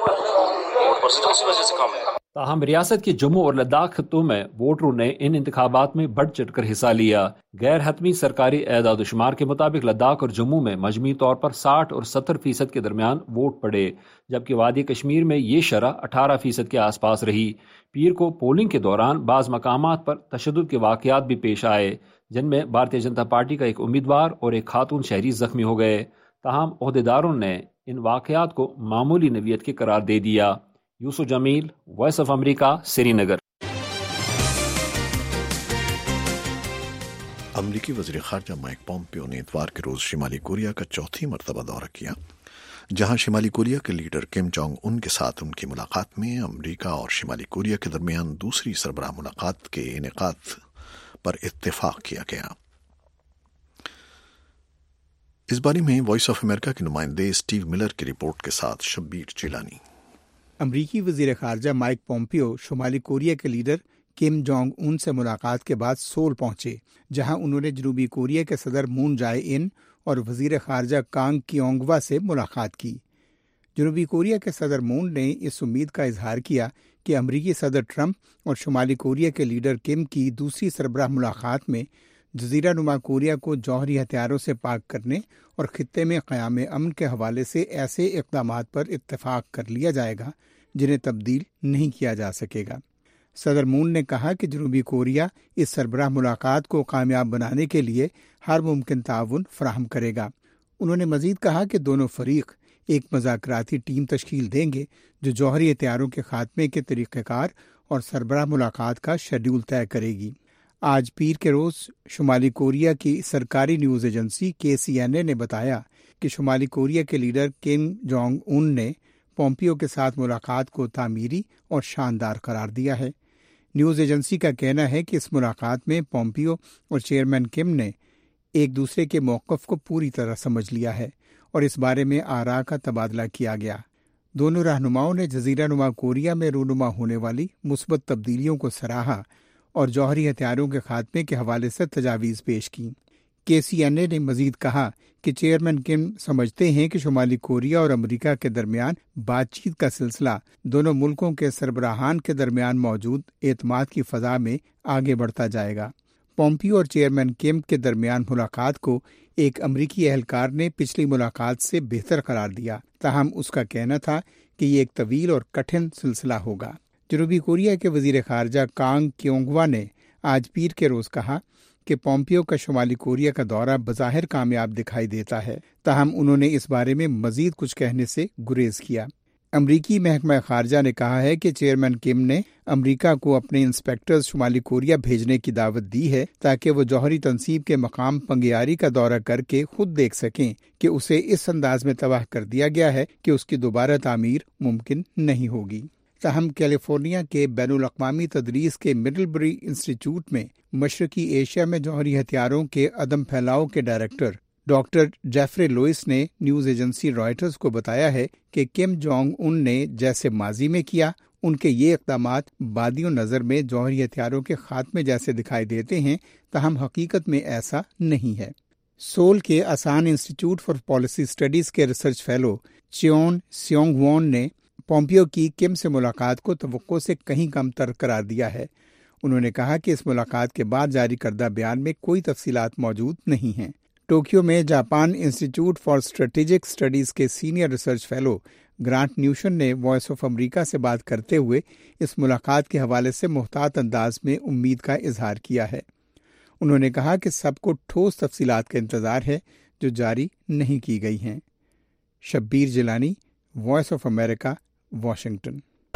ووٹ پرسنٹ اسی وجہ سے کم ہے۔ تاہم ریاست کے جموں اور لداخ خطوں میں ووٹروں نے ان انتخابات میں بڑھ چڑھ کر حصہ لیا۔ غیر حتمی سرکاری اعداد و شمار کے مطابق لداخ اور جموں میں مجموعی طور پر ساٹھ اور ستر فیصد کے درمیان ووٹ پڑے، جبکہ وادی کشمیر میں یہ شرح اٹھارہ فیصد کے آس پاس رہی۔ پیر کو پولنگ کے دوران بعض مقامات پر تشدد کے واقعات بھی پیش آئے، جن میں بھارتیہ جنتا پارٹی کا ایک امیدوار اور ایک خاتون شہری زخمی ہو گئے۔ تاہم عہدیداروں نے ان واقعات کو معمولی نوعیت کے قرار دے دیا۔ Yusuf Jamil, voice of America, Srinagar. امریکی وزیر خارجہ مائک پومپیو نے اتوار کے روز شمالی کوریا کا چوتھی مرتبہ دورہ کیا، جہاں شمالی کوریا کے لیڈر کم جونگ ان کے ساتھ ان کی ملاقات میں امریکہ اور شمالی کوریا کے درمیان دوسری سربراہ ملاقات کے انعقاد پر اتفاق کیا گیا۔ اس بارے میں وائس آف امریکہ کے نمائندے اسٹیو ملر کی رپورٹ کے ساتھ شبیر چیلانی۔ امریکی وزیر خارجہ مائک پومپیو شمالی کوریا کے لیڈر کم جونگ ان سے ملاقات کے بعد سول پہنچے، جہاں انہوں نے جنوبی کوریا کے صدر مون جائے ان اور وزیر خارجہ کانگ کیونگوا سے ملاقات کی۔ جنوبی کوریا کے صدر مون نے اس امید کا اظہار کیا کہ امریکی صدر ٹرمپ اور شمالی کوریا کے لیڈر کم کی دوسری سربراہ ملاقات میں جزیرہ نما کوریا کو جوہری ہتھیاروں سے پاک کرنے اور خطے میں قیام امن کے حوالے سے ایسے اقدامات پر اتفاق کر لیا جائے گا جنہیں تبدیل نہیں کیا جا سکے گا۔ صدر مون نے کہا کہ جنوبی کوریا اس سربراہ ملاقات کو کامیاب بنانے کے لیے ہر ممکن تعاون فراہم کرے گا۔ انہوں نے مزید کہا کہ دونوں فریق ایک مذاکراتی ٹیم تشکیل دیں گے جو جوہری ہتھیاروں کے خاتمے کے طریقہ کار اور سربراہ ملاقات کا شیڈول طے کرے گی۔ آج پیر کے روز شمالی کوریا کی سرکاری نیوز ایجنسی کے سی این اے نے بتایا کہ شمالی کوریا کے لیڈر کم جونگ ان نے پومپیو کے ساتھ ملاقات کو تعمیری اور شاندار قرار دیا ہے۔ نیوز ایجنسی کا کہنا ہے کہ اس ملاقات میں پومپیو اور چیئرمین کم نے ایک دوسرے کے موقف کو پوری طرح سمجھ لیا ہے اور اس بارے میں آراء کا تبادلہ کیا گیا۔ دونوں رہنماؤں نے جزیرہ نما کوریا میں رونما ہونے والی مثبت تبدیلیوں کو سراہا اور جوہری ہتھیاروں کے خاتمے کے حوالے سے تجاویز پیش کی۔ کے سی این اے نے مزید کہا کہ چیئرمین کم سمجھتے ہیں کہ شمالی کوریا اور امریکہ کے درمیان بات چیت کا سلسلہ دونوں ملکوں کے سربراہان کے درمیان موجود اعتماد کی فضا میں آگے بڑھتا جائے گا۔ پومپیو اور چیئرمین کم کے درمیان ملاقات کو ایک امریکی اہلکار نے پچھلی ملاقات سے بہتر قرار دیا، تاہم اس کا کہنا تھا کہ یہ ایک طویل اور کٹھن سلسلہ ہوگا۔ جنوبی کوریا کے وزیر خارجہ کانگ کیونگوا نے آج پیر کے روز کہا کہ پومپیو کا شمالی کوریا کا دورہ بظاہر کامیاب دکھائی دیتا ہے، تاہم انہوں نے اس بارے میں مزید کچھ کہنے سے گریز کیا۔ امریکی محکمہ خارجہ نے کہا ہے کہ چیئرمین کم نے امریکہ کو اپنے انسپیکٹرز شمالی کوریا بھیجنے کی دعوت دی ہے تاکہ وہ جوہری تنصیب کے مقام پنگیاری کا دورہ کر کے خود دیکھ سکیں کہ اسے اس انداز میں تباہ کر دیا گیا ہے کہ اس کی دوبارہ تعمیر ممکن نہیں ہوگی۔ تاہم کیلیفورنیا کے بین الاقوامی تدریس کے مڈل بری انسٹیٹیوٹ میں مشرقی ایشیا میں جوہری ہتھیاروں کے عدم پھیلاؤ کے ڈائریکٹر ڈاکٹر جیفرے لوئس نے نیوز ایجنسی رائٹرز کو بتایا ہے کہ کم جونگ ان نے جیسے ماضی میں کیا، ان کے یہ اقدامات بادی نظر میں جوہری ہتھیاروں کے خاتمے جیسے دکھائی دیتے ہیں، تاہم حقیقت میں ایسا نہیں ہے۔ سول کے Asan institute for policy studies کے research fellow Cheon Seong Whun نے پومپیو کی کم سے ملاقات کو توقع سے کہیں کم تر قرار دیا ہے۔ انہوں نے کہا کہ اس ملاقات کے بعد جاری کردہ بیان میں کوئی تفصیلات موجود نہیں ہیں۔ ٹوکیو میں Japan institute for strategic studies کے senior research fellow Grant Newsham نے وائس آف امریکہ سے بات کرتے ہوئے اس ملاقات کے حوالے سے محتاط انداز میں امید کا اظہار کیا ہے۔ انہوں نے کہا کہ سب کو ٹھوس تفصیلات کا انتظار ہے جو جاری نہیں کی گئی ہیں۔ Shabbir Jilani, voice of America, Washington.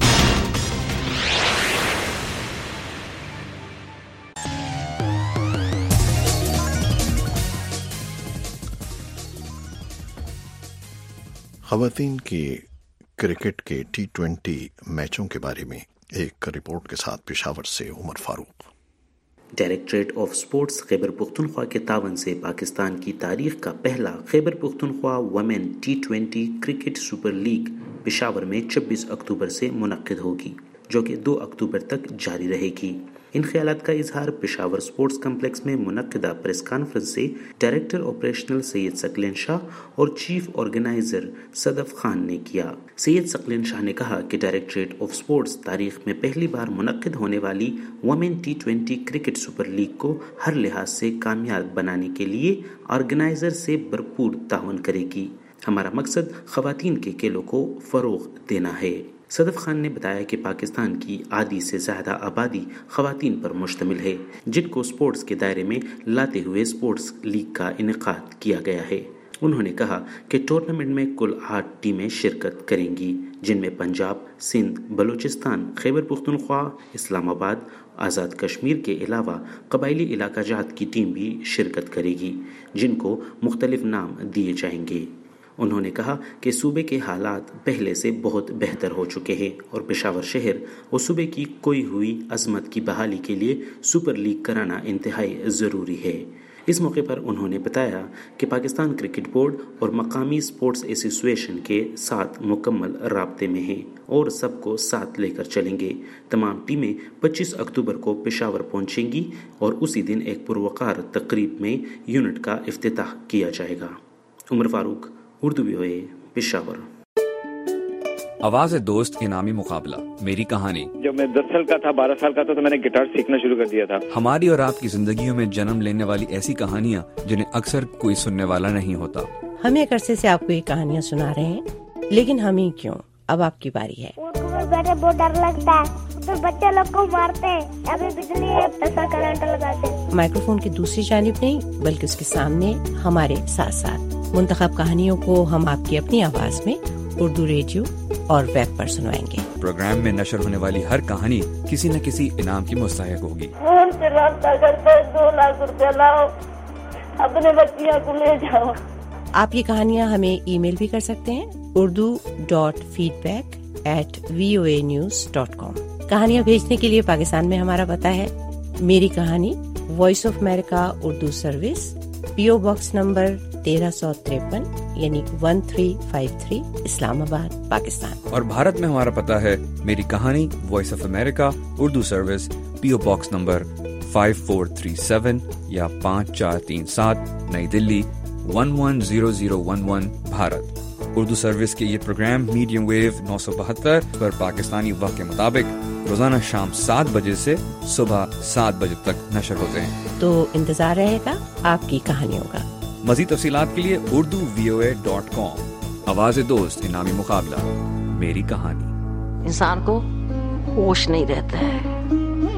خواتین کی کرکٹ کے ٹی ٹوینٹی میچوں کے بارے میں ایک رپورٹ کے ساتھ پشاور سے Umar Farooq. Directorate of sports Khyber Pakhtunkhwa کے تعاون سے پاکستان کی تاریخ کا پہلا Khyber Pakhtunkhwa women T twenty cricket super league Peshawar میں چھبیس اکتوبر سے منعقد ہوگی، جو کہ دو اکتوبر تک جاری رہے گی۔ ان خیالات کا اظہار پشاور سپورٹس کمپلیکس میں منعقدہ پریس کانفرنس سے ڈائریکٹر آپریشنل سید ثقلین شاہ اور چیف آرگنائزر صدف خان نے کیا۔ سید ثقلین شاہ نے کہا کہ ڈائریکٹریٹ آف سپورٹس تاریخ میں پہلی بار منعقد ہونے والی women T twenty cricket super league کو ہر لحاظ سے کامیاب بنانے کے لیے آرگنائزر سے بھرپور تعاون کرے گی۔ ہمارا مقصد خواتین کے کھیلوں کو فروغ دینا ہے۔ صدف خان نے بتایا کہ پاکستان کی آدھی سے زیادہ آبادی خواتین پر مشتمل ہے، جن کو سپورٹس کے دائرے میں لاتے ہوئے سپورٹس لیگ کا انعقاد کیا گیا ہے۔ انہوں نے کہا کہ ٹورنامنٹ میں کل آٹھ ٹیمیں شرکت کریں گی، جن میں پنجاب، سندھ، بلوچستان، خیبر پختونخوا، اسلام آباد، آزاد کشمیر کے علاوہ قبائلی علاقہ جات کی ٹیم بھی شرکت کرے گی، جن کو مختلف نام دیے جائیں گے۔ انہوں نے کہا کہ صوبے کے حالات پہلے سے بہت بہتر ہو چکے ہیں اور پشاور شہر اور صوبے کی کوئی ہوئی عظمت کی بحالی کے لیے سپر لیگ کرانا انتہائی ضروری ہے۔ اس موقع پر انہوں نے بتایا کہ پاکستان کرکٹ بورڈ اور مقامی سپورٹس ایسوسی ایشن کے ساتھ مکمل رابطے میں ہیں اور سب کو ساتھ لے کر چلیں گے۔ تمام ٹیمیں پچیس اکتوبر کو پشاور پہنچیں گی اور اسی دن ایک پروقار تقریب میں یونٹ کا افتتاح کیا جائے گا۔ عمر فاروق، اردو وی او اے، پشاور۔ آواز دوست انعامی مقابلہ، میری کہانی۔ جب میں دس سال کا تھا، بارہ سال کا تھا تو میں نے گٹار سیکھنا شروع کر دیا تھا۔ ہماری اور آپ کی زندگیوں میں جنم لینے والی ایسی کہانیاں جنہیں اکثر کوئی سننے والا نہیں ہوتا۔ ہم ایک عرصے سے آپ کو یہ کہانیاں سنا رہے ہیں، لیکن ہم ہی کیوں، اب آپ کی باری ہے۔ بیٹھے بہت ڈر لگتا ہے، تو بچے لوگ کو مارتے ہیں، ابھی بجلی ہے ایسا کرنٹ لگاتے ہیں۔ مائکرو فون کی دوسری جانب نہیں بلکہ اس کے سامنے ہمارے ساتھ ساتھ منتخب کہانیوں کو ہم آپ کی اپنی آواز میں اردو ریڈیو اور ویب پر سنوائیں گے۔ پروگرام میں نشر ہونے والی ہر کہانی کسی نہ کسی انعام کی مستحق ہوگی۔ فون سے رابطہ کرتے دو لاکھ روپے لاؤ، اپنے بچیاں کو لے جاؤ۔ آپ یہ کہانیاں ہمیں ای میل بھی کر سکتے ہیں، Urdu dot feedback at V O A news dot com. کہانیاں بھیجنے کے لیے پاکستان میں ہمارا پتہ ہے میری کہانی، voice of America Urdu service, P O box number تیرہ سو تریپن یعنی one three five three, Islamabad, Pakistan. اور بھارت میں ہمارا پتہ ہے میری کہانی، voice of America Urdu service, P O box number five four three seven یا پانچ چار تین سات، نئی Delhi one one zero zero one one, Bharat. Urdu service کے یہ پروگرام میڈیم ویو نو سو بہتر پر پاکستانی وقت کے مطابق روزانہ شام سات بجے سے صبح سات بجے تک نشر ہوتے ہیں، تو انتظار رہے گا آپ کی کہانیوں کا۔ مزید تفصیلات کے لیے Urdu V O A dot کام۔ آواز دوست انعامی مقابلہ، میری کہانی۔ انسان کو ہوش نہیں رہتا ہے،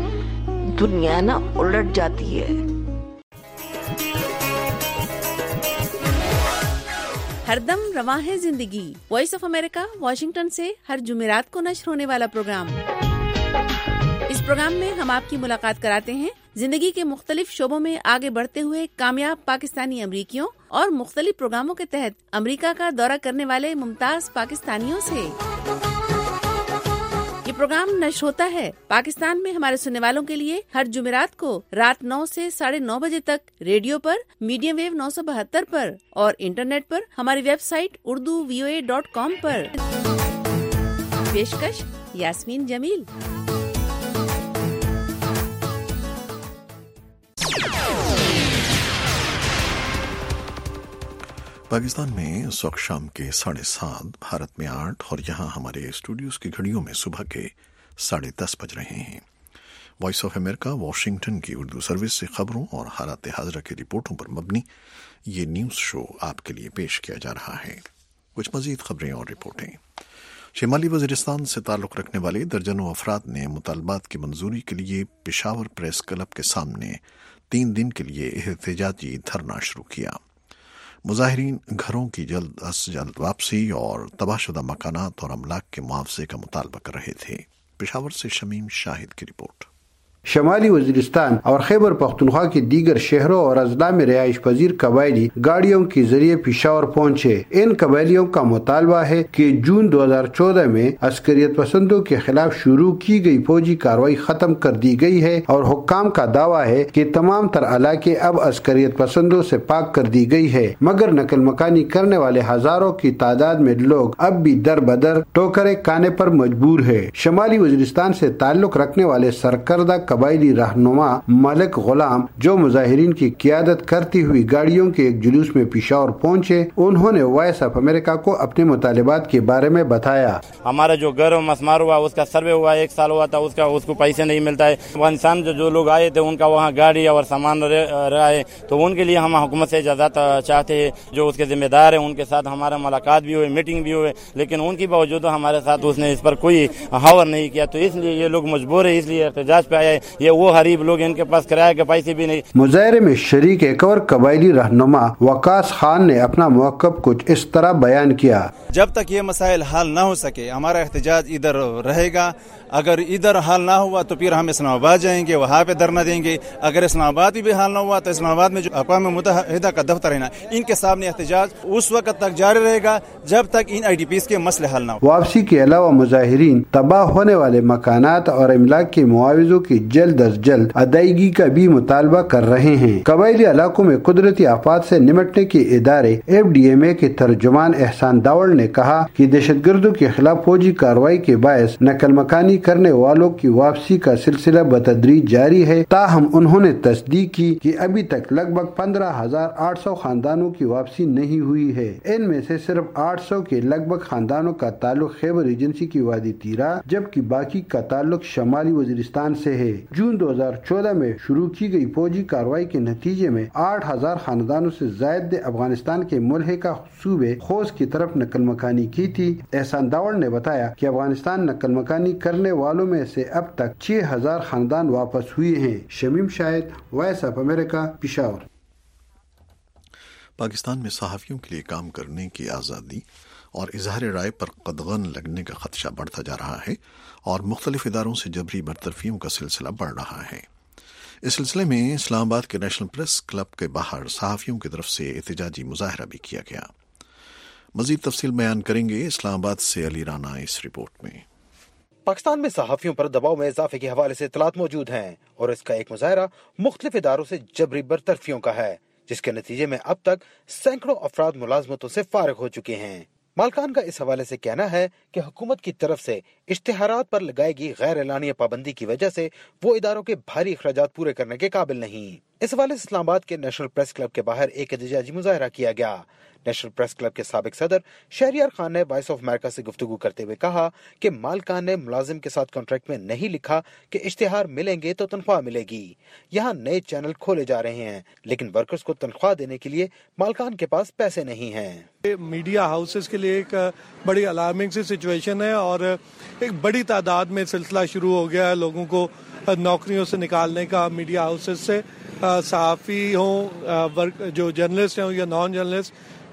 دنیا نا الٹ جاتی ہے۔ ہر دم رواں ہے زندگی، وائس آف امریکہ واشنگٹن سے ہر جمعرات کو نشر ہونے والا پروگرام۔ اس پروگرام میں ہم آپ کی ملاقات کراتے ہیں زندگی کے مختلف شعبوں میں آگے بڑھتے ہوئے کامیاب پاکستانی امریکیوں اور مختلف پروگراموں کے تحت امریکہ کا دورہ کرنے والے ممتاز پاکستانیوں سے۔ یہ پروگرام نشر ہوتا ہے پاکستان میں ہمارے سننے والوں کے لیے ہر جمعرات کو رات نو سے ساڑھے نو بجے تک ریڈیو پر، میڈیم ویو نو سو بہتر پر اور انٹرنیٹ پر ہماری website Urdu V O A dot com پر۔ پیشکش یاسمین جمیل۔ پاکستان میں اس وقت شام کے ساڑھے سات، بھارت میں آٹھ اور یہاں ہمارے اسٹوڈیوز کی گھڑیوں میں صبح کے ساڑھے دس بج رہے ہیں۔ وائس آف امریکہ واشنگٹن کی اردو سروس سے خبروں اور حالات حاضرہ کی رپورٹوں پر مبنی یہ نیوز شو آپ کے لیے پیش کیا جا رہا ہے۔ کچھ مزید خبریں اور رپورٹیں۔ شمالی وزیرستان سے تعلق رکھنے والے درجنوں افراد نے مطالبات کی منظوری کے لیے پشاور پریس کلب کے سامنے تین دن کے لیے احتجاجی دھرنا شروع کیا۔ مظاہرین گھروں کی جلد از جلد واپسی اور تباہ شدہ مکانات اور املاک کے معاوضے کا مطالبہ کر رہے تھے۔ پشاور سے شمیم شاہد کی رپورٹ۔ شمالی وزیرستان اور خیبر پختونخوا کے دیگر شہروں اور اضلاع میں رہائش پذیر قبائلی گاڑیوں کے ذریعے پشاور پہنچے۔ ان قبائلیوں کا مطالبہ ہے کہ جون دو ہزار چودہ میں عسکریت پسندوں کے خلاف شروع کی گئی فوجی کارروائی ختم کر دی گئی ہے اور حکام کا دعویٰ ہے کہ تمام تر علاقے اب عسکریت پسندوں سے پاک کر دی گئی ہے، مگر نقل مکانی کرنے والے ہزاروں کی تعداد میں لوگ اب بھی در بدر ٹوکرے کھانے پر مجبور ہے۔ شمالی وزیرستان سے تعلق رکھنے والے سرکردہ قبائلی رہنما ملک غلام جو مظاہرین کی قیادت کرتی ہوئی گاڑیوں کے ایک جلوس میں پشاور پہنچے، انہوں نے وائس آف امریکہ کو اپنے مطالبات کے بارے میں بتایا۔ ہمارا جو گھر مسمار ہوا اس کا سروے ہوا، ایک سال ہوا تھا، اس کا اس کو پیسے نہیں ملتا ہے۔ افغانستان جو جو لوگ آئے تھے ان کا وہاں گاڑی اور سامان رہا ہے، تو ان کے لیے ہم حکومت سے اجازت چاہتے ہیں۔ جو اس کے ذمہ دار ہیں ان کے ساتھ ہمارا ملاقات بھی ہوئے، میٹنگ بھی ہوئے، لیکن ان کے باوجود ہمارے ساتھ اس نے اس پر کوئی غور نہیں کیا، تو اس لیے یہ لوگ مجبور ہے، اس لیے احتجاج پہ آئے۔ یہ وہ غریب لوگ ان کے پاس کرایہ کے پیسے بھی نہیں۔ مظاہرے میں شریک ایک اور قبائلی رہنما وقاص خان نے اپنا موقف کچھ اس طرح بیان کیا۔ جب تک یہ مسائل حل نہ ہو سکے ہمارا احتجاج ادھر رہے گا۔ اگر ادھر حل نہ ہوا تو پھر ہم اسلام آباد جائیں گے، وہاں پہ دھرنا دیں گے۔ اگر اسلام آباد بھی حل نہ ہوا تو اسلام آباد میں جو اقوام متحدہ کا دفتر ہے نا، ان کے سامنے احتجاج اس وقت تک جاری رہے گا جب تک ان آئی ڈی پیز کے مسئلے حل نہ ہو۔ واپسی کے علاوہ مظاہرین تباہ ہونے والے مکانات اور املاک کے معاوضوں کی جلد از جلد ادائیگی کا بھی مطالبہ کر رہے ہیں۔ قبائلی علاقوں میں قدرتی آفات سے نمٹنے کے ادارے ایف ڈی ایم اے کے ترجمان احسان داوڑ نے کہا کہ دہشت گردوں کے خلاف فوجی کارروائی کے باعث نقل مکانی کرنے والوں کی واپسی کا سلسلہ بتدریج جاری ہے، تاہم انہوں نے تصدیق کی کہ ابھی تک لگ بھگ پندرہ ہزار آٹھ سو خاندانوں کی واپسی نہیں ہوئی ہے۔ ان میں سے صرف آٹھ سو کے لگ بھگ خاندانوں کا تعلق خیبر ایجنسی کی وادی تیرا، جبکہ باقی کا تعلق شمالی وزیرستان سے ہے۔ جون دو ہزار چودہ میں شروع کی گئی فوجی کارروائی کے نتیجے میں آٹھ ہزار خاندانوں سے زائد نے افغانستان کے ملحقہ صوبے خوست کی طرف نقل مکانی کی تھی۔ احسان داوڑ نے بتایا کہ افغانستان نقل مکانی کرنے والوں میں سے اب تک چھ ہزار خاندان واپس ہوئے ہیں۔ Shamim Shahid, voice of America, Peshawar. Pakistan میں صحافیوں کے لیے کام کرنے کی آزادی اور اظہار رائے پر قدغن لگنے کا خدشہ بڑھتا جا رہا ہے اور مختلف اداروں سے جبری برطرفیوں کا سلسلہ بڑھ رہا ہے۔ اس سلسلے میں اسلام آباد کے نیشنل پریس کلب کے باہر صحافیوں کی طرف سے احتجاجی مظاہرہ بھی کیا گیا۔ مزید تفصیل بیان کریں گے اسلام آباد سے علی رانا اس رپورٹ میں۔ پاکستان میں صحافیوں پر دباؤ میں اضافے کے حوالے سے اطلاعات موجود ہیں اور اس کا ایک مظاہرہ مختلف اداروں سے جبری برطرفیوں کا ہے، جس کے نتیجے میں اب تک سینکڑوں افراد ملازمتوں سے فارغ ہو چکے ہیں۔ مالکان کا اس حوالے سے کہنا ہے کہ حکومت کی طرف سے اشتہارات پر لگائی گئی غیر اعلانیہ پابندی کی وجہ سے وہ اداروں کے بھاری اخراجات پورے کرنے کے قابل نہیں۔ اس حوالے سے اسلام آباد کے نیشنل پریس کلب کے باہر ایک احتجاجی مظاہرہ کیا گیا۔ نیشنل پریس کلب کے سابق صدر شہریار خان نے وائس آف امریکہ سے گفتگو کرتے ہوئے کہا کہ مالکان نے ملازم کے ساتھ کانٹریکٹ میں نہیں لکھا کہ اشتہار ملیں گے تو تنخواہ ملے گی۔ یہاں نئے چینل کھولے جا رہے ہیں لیکن ورکرز کو تنخواہ دینے کے لیے مالکان کے پاس پیسے نہیں ہیں۔ میڈیا ہاؤسز کے لیے ایک بڑی الارمنگ سی سچویشن ہے اور ایک بڑی تعداد میں سلسلہ شروع ہو گیا ہے لوگوں کو نوکریوں سے نکالنے کا میڈیا ہاؤسز سے، صحافی ہوں، جو جرنلسٹ ہوں یا نان جرنلسٹ،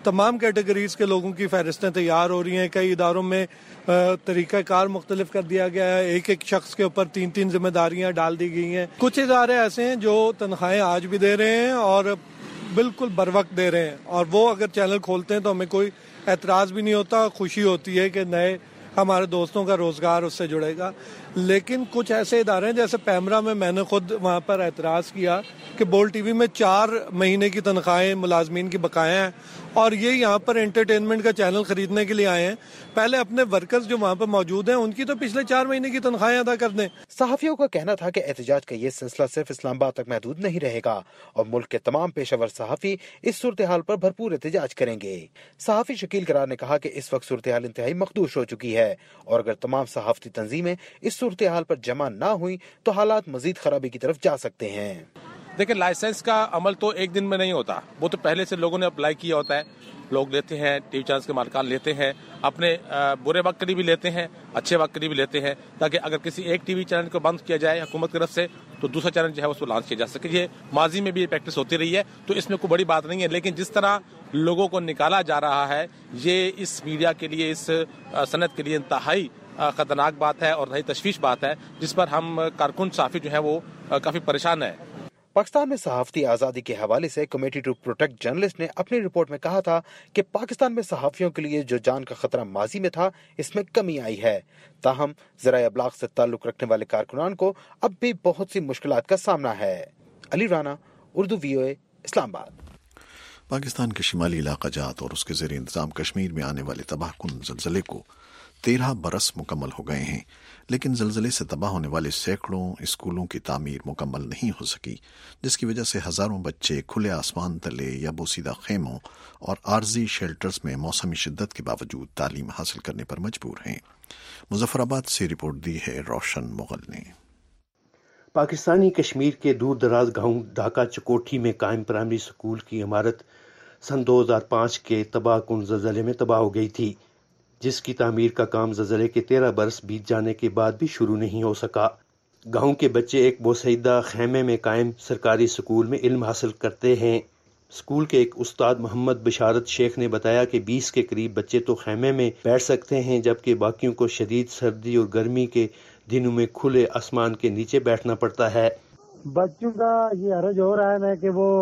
तमाम कैटेगरीज के लोगों की फहरिस्तें तैयार हो रही हैं। कई इदारों में तरीका कार मुख्तलिफ कर दिया गया है, एक एक शख्स के ऊपर तीन तीन जिम्मेदारियां डाल दी गई हैं। कुछ इदारे ऐसे हैं जो तनख्वाहें आज भी दे रहे हैं और बिल्कुल बर वक्त दे रहे हैं, और वो अगर चैनल खोलते हैं तो हमें कोई एतराज़ भी नहीं होता, खुशी होती है कि नए हमारे दोस्तों का रोज़गार उससे जुड़ेगा। लेकिन कुछ ऐसे इदारे हैं, जैसे पैमरा में मैंने खुद वहाँ पर एतराज़ किया कि बोल टीवी में चार महीने की तनख्वाहें मुलाजमीन की बकाया हैं, और ये यहाँ पर एंटरटेनमेंट का चैनल खरीदने के लिए आए हैं। पहले अपने वर्कर्स जो वहाँ पर मौजूद हैं उनकी तो पिछले चार महीने की तनख्वाहें अदा कर दें। सहाफियों का कहना था कि एहतजाज का ये सिलसिला सिर्फ इस्लामाबाद तक महदूद नहीं रहेगा और मुल्क के तमाम पेशावर सहाफी इस सूरत हाल पर भरपूर एहतजाज करेंगे। सहाफी शकील करार ने कहा कि इस वक्त सूरत हाल इंतहाई मखदूश हो चुकी है और अगर तमाम सहाफती तंजीमें इस सूरत हाल पर जमा ना हुई तो हालात मजीद खराबी की तरफ जा सकते हैं। देखिए, लाइसेंस का अमल तो एक दिन में नहीं होता, वो तो पहले से लोगों ने अप्लाई किया होता है। लोग लेते हैं, टीवी चैनल के मालिकान लेते हैं, अपने बुरे वक्त के लिए भी लेते हैं, अच्छे वक्त के लिए भी लेते हैं, ताकि अगर किसी एक टीवी चैनल को बंद किया जाए हुकूमत की तरफ से तो दूसरा चैनल जो है उसको लॉन्च किया जा सके। ये माजी में भी ये प्रैक्टिस होती रही है, तो इसमें कोई बड़ी बात नहीं है। लेकिन जिस तरह लोगों को निकाला जा रहा है, ये इस मीडिया के लिए, इस सनत के लिए इंतहाई खतरनाक बात है और नई तशवीश बात है, जिस पर हम कारकुन साफी जो है वो काफी परेशान है। पाकिस्तान में सहाफती आज़ादी के हवाले से कमेटी टू प्रोटेक्ट जर्नलिस्ट ने अपनी रिपोर्ट में कहा था कि पाकिस्तान में सहाफियों के लिए जो जान का खतरा माजी में था, इसमें कमी आई है। ताहम ज़राए अब्लाग से ताल्लुक रखने वाले कारकुनान को अब भी बहुत सी मुश्किलात का सामना है। अली राना, उर्दू वीओए, इस्लामाबाद। पाकिस्तान के शिमाली इलाका जात और उसके ज़ेर इंतज़ाम कश्मीर में आने वाले तबाहकुन ज़लज़ले को तेरह बरस मुकम्मल हो गए हैं, लेकिन ज़लज़ले से तबाह होने वाले सैकड़ों स्कूलों की तामीर मुकम्मल नहीं हो सकी, जिसकी वजह से हज़ारों बच्चे खुले आसमान तले या बोसीदा खेमों और आर्जी शेल्टर्स में मौसमी शिद्दत के बावजूद तालीम हासिल करने पर मजबूर हैं। मुजफ्फराबाद से रिपोर्ट दी है रोशन मुगल ने। पाकिस्तानी कश्मीर के दूर दराज गांव ढाका चकोठी में कायम प्राइमरी स्कूल की इमारत सन दो हज़ार पाँच के तबाहकुन ज़लज़ले में तबाह हो गई थी, जिसकी तामीर का काम ज़लज़ले के तेरह बरस बीत जाने के बाद भी शुरू नहीं हो सका। गांव के बच्चे एक बोसीदा खेमे में कायम सरकारी स्कूल में इल्म हासिल करते हैं। स्कूल के एक उस्ताद मोहम्मद बशारत शेख ने बताया कि बीस के करीब बच्चे तो खेमे में बैठ सकते हैं, जबकि बाकियों को शदीद सर्दी और गर्मी के दिनों में खुले आसमान के नीचे बैठना पड़ता है। बच्चों का ये हर्ज हो रहा है ना कि वो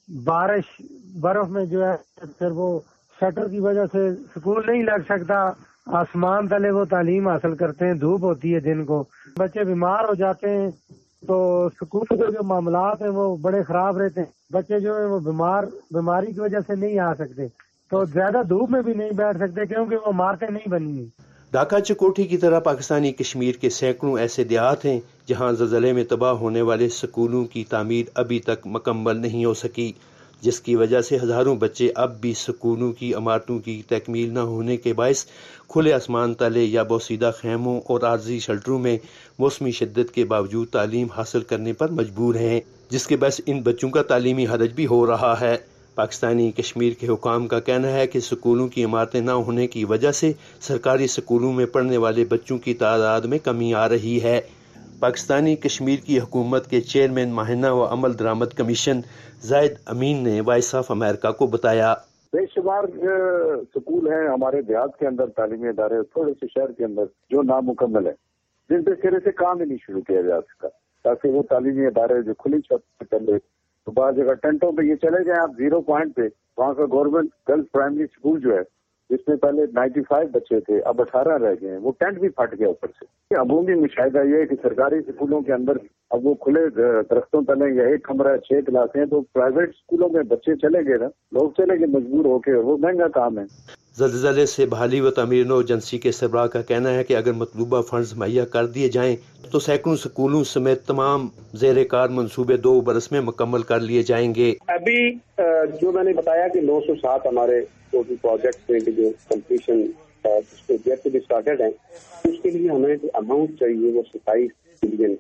बारिश बर्फ में जो है फिर वो शटर की वजह से स्कूल नहीं लग सकता, आसमान तले वो तालीम हासिल करते हैं, धूप होती है दिन को, बच्चे बीमार हो जाते हैं, तो स्कूल के जो मामलात हैं वो बड़े खराब रहते हैं। बच्चे जो है वो बीमार बीमारी की वजह से नहीं आ सकते, तो ज्यादा धूप में भी नहीं बैठ सकते क्योंकि वो इमारतें नहीं बनी। ढाका चकोठी की तरह पाकिस्तानी कश्मीर के सैकड़ों ऐसे देहात हैं जहां ज़लज़ले में तबाह होने वाले स्कूलों की तामीर अभी तक मुकम्मल नहीं हो सकी, जिसकी वजह से हज़ारों बच्चे अब भी स्कूलों की इमारतों की तकमील न होने के बायस खुले आसमान तले या बोसीदा खेमों और आर्जी शेल्टरों में मौसमी शिद्दत के बावजूद तालीम हासिल करने पर मजबूर हैं, जिसके बस इन बच्चों का तालीमी हरज भी हो रहा है। पाकिस्तानी कश्मीर के हुकाम का कहना है कि स्कूलों की इमारतें न होने की वजह से सरकारी स्कूलों में पढ़ने वाले बच्चों की तादाद में कमी आ रही है। पाकिस्तानी कश्मीर की हुकूमत के चेयरमैन माहिना व अमल दरामद कमीशन जायद अमीन ने वॉइस ऑफ अमेरिका को बताया, बेशुमार स्कूल हैं हमारे देहात के अंदर, तालीमी इदारे थोड़े से शहर के अंदर जो नामुकम्मल है, जिन पे सिरे से काम ही नहीं शुरू किया जा सका, ताकि वो तालीमी इदारे जो खुली छत पे चले, तो बाद जगह टेंटों पे ये चले जाए आप जीरो पॉइंट पे, वहाँ का गवर्नमेंट गर्ल्स प्राइमरी स्कूल जो है जिसमें पहले पचानवे बच्चे थे अब अठारह रह गए हैं, वो टेंट भी फट गया ऊपर से। अमूमी मुशाहिदा ये है कि सरकारी स्कूलों के अंदर अब वो खुले दरख्तों तले या एक कमरा छह क्लासें हैं, तो प्राइवेट स्कूलों में बच्चे चले गए ना, लोग चले गए मजबूर होके, वो महंगा काम है। ज़लज़ले से बहाली व तमीर नौ एजेंसी के सरबराह का कहना है कि अगर मतलूबा फंड्स मुहैया कर दिए जाएं तो सैकड़ों स्कूलों समेत तमाम ज़ेर कार मंसूबे दो बरस में मुकम्मल कर लिए जाएंगे। अभी जो मैंने बताया कि नौ सौ सात हमारे टोटल प्रोजेक्ट में जो कम्प्लीशन प्रोजेक्ट भी स्टार्टेड है, उसके लिए हमें जो अमाउंट चाहिए वो सताईस बिलियन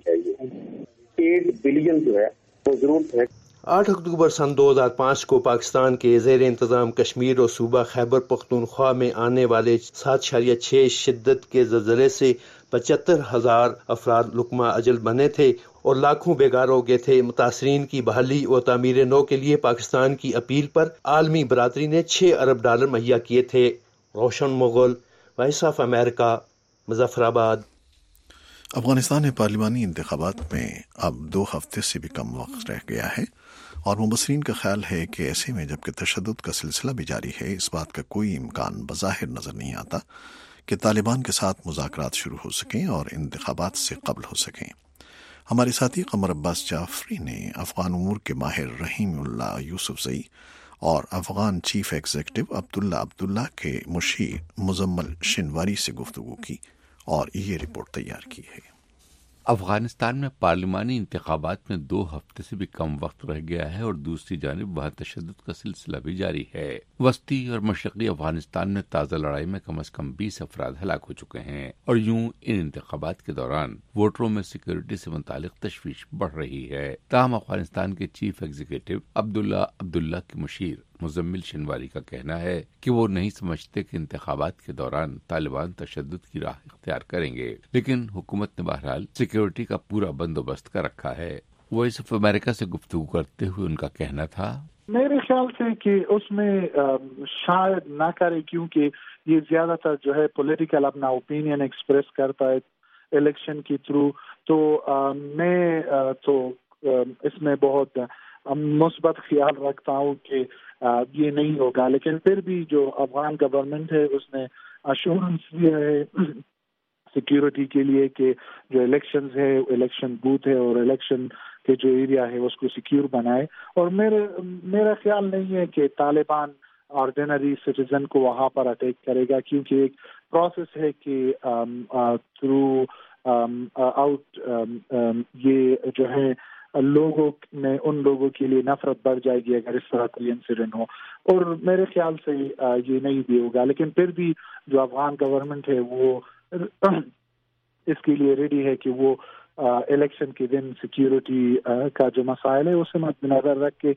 चाहिए। एट बिलियन जो है वो जरूरत है। आठ अक्टूबर सन दो हज़ार पाँच को पाकिस्तान के ज़ेर इंतज़ाम कश्मीर और सूबा खैबर पख्तूनख्वा में आने वाले सात इशारिया छह शिद्दत के ज़लज़ले से पचहत्तर हजार अफराद लुकमा अजल बने थे اور لاکھوں بیگار ہو گئے تھے۔ متاثرین کی بحالی و تعمیر نو کے لیے پاکستان کی اپیل پر عالمی برادری نے چھ ارب ڈالر مہیا کیے تھے۔ Roshan Mughal, voice of America, Muzaffarabad. Afghanistan میں پارلیمانی انتخابات میں اب دو ہفتے سے بھی کم وقت رہ گیا ہے اور مبصرین کا خیال ہے کہ ایسے میں جبکہ تشدد کا سلسلہ بھی جاری ہے، اس بات کا کوئی امکان بظاہر نظر نہیں آتا کہ طالبان کے ساتھ مذاکرات شروع ہو سکیں اور انتخابات سے قبل ہو سکیں۔ ہمارے ساتھی قمر عباس جعفری نے افغان امور کے ماہر رحیم اللہ یوسف زئی اور افغان چیف ایگزیکٹو عبداللہ عبداللہ کے مشیر مزمل شنواری سے گفتگو کی اور یہ رپورٹ تیار کی ہے۔ افغانستان میں پارلیمانی انتخابات میں دو ہفتے سے بھی کم وقت رہ گیا ہے اور دوسری جانب وہاں تشدد کا سلسلہ بھی جاری ہے۔ وسطی اور مشرقی افغانستان میں تازہ لڑائی میں کم از کم بیس افراد ہلاک ہو چکے ہیں اور یوں ان انتخابات کے دوران ووٹروں میں سیکورٹی سے متعلق تشویش بڑھ رہی ہے۔ تاہم افغانستان کے چیف ایگزیکٹو عبداللہ عبداللہ کے مشیر مزمل شنواری کا کہنا ہے کہ وہ نہیں سمجھتے کہ انتخابات کے دوران طالبان تشدد کی راہ اختیار کریں گے، لیکن حکومت نے بہرحال سیکورٹی کا پورا بندوبست کر رکھا ہے۔ وائس آف امریکہ سے گفتگو کرتے ہوئے ان کا کہنا تھا، میرے خیال سے کہ اس میں شاید نہ کرے، کیونکہ یہ زیادہ تر جو ہے پولیٹیکل اپنا اوپینین ایکسپریس کرتا ہے الیکشن کے تھرو، تو میں تو اس میں بہت مثبت خیال رکھتا ہوں کہ یہ نہیں ہوگا، لیکن پھر بھی جو افغان گورنمنٹ ہے اس نے ایشورنس دیا ہے سیکیورٹی کے لیے کہ جو الیکشنز ہے، الیکشن بوتھ ہے اور الیکشن کے جو ایریا ہے اس کو سیکیور بنائے، اور میرے میرا خیال نہیں ہے کہ طالبان آرڈینری سٹیزن کو وہاں پر اٹیک کرے گا، کیونکہ ایک پروسیس ہے کہ تھرو آؤٹ یہ جو ہے لوگوں میں ان لوگوں کے لیے نفرت بڑھ جائے گی اگر اس طرح کوئی انسیڈنٹ ہو، اور میرے خیال سے یہ نہیں بھی ہوگا، لیکن پھر بھی جو افغان گورنمنٹ ہے وہ اس کے لیے ریڈی ہے کہ وہ الیکشن کے دن سیکیورٹی کا جو مسائل ہے اسے مد نظر رکھ کے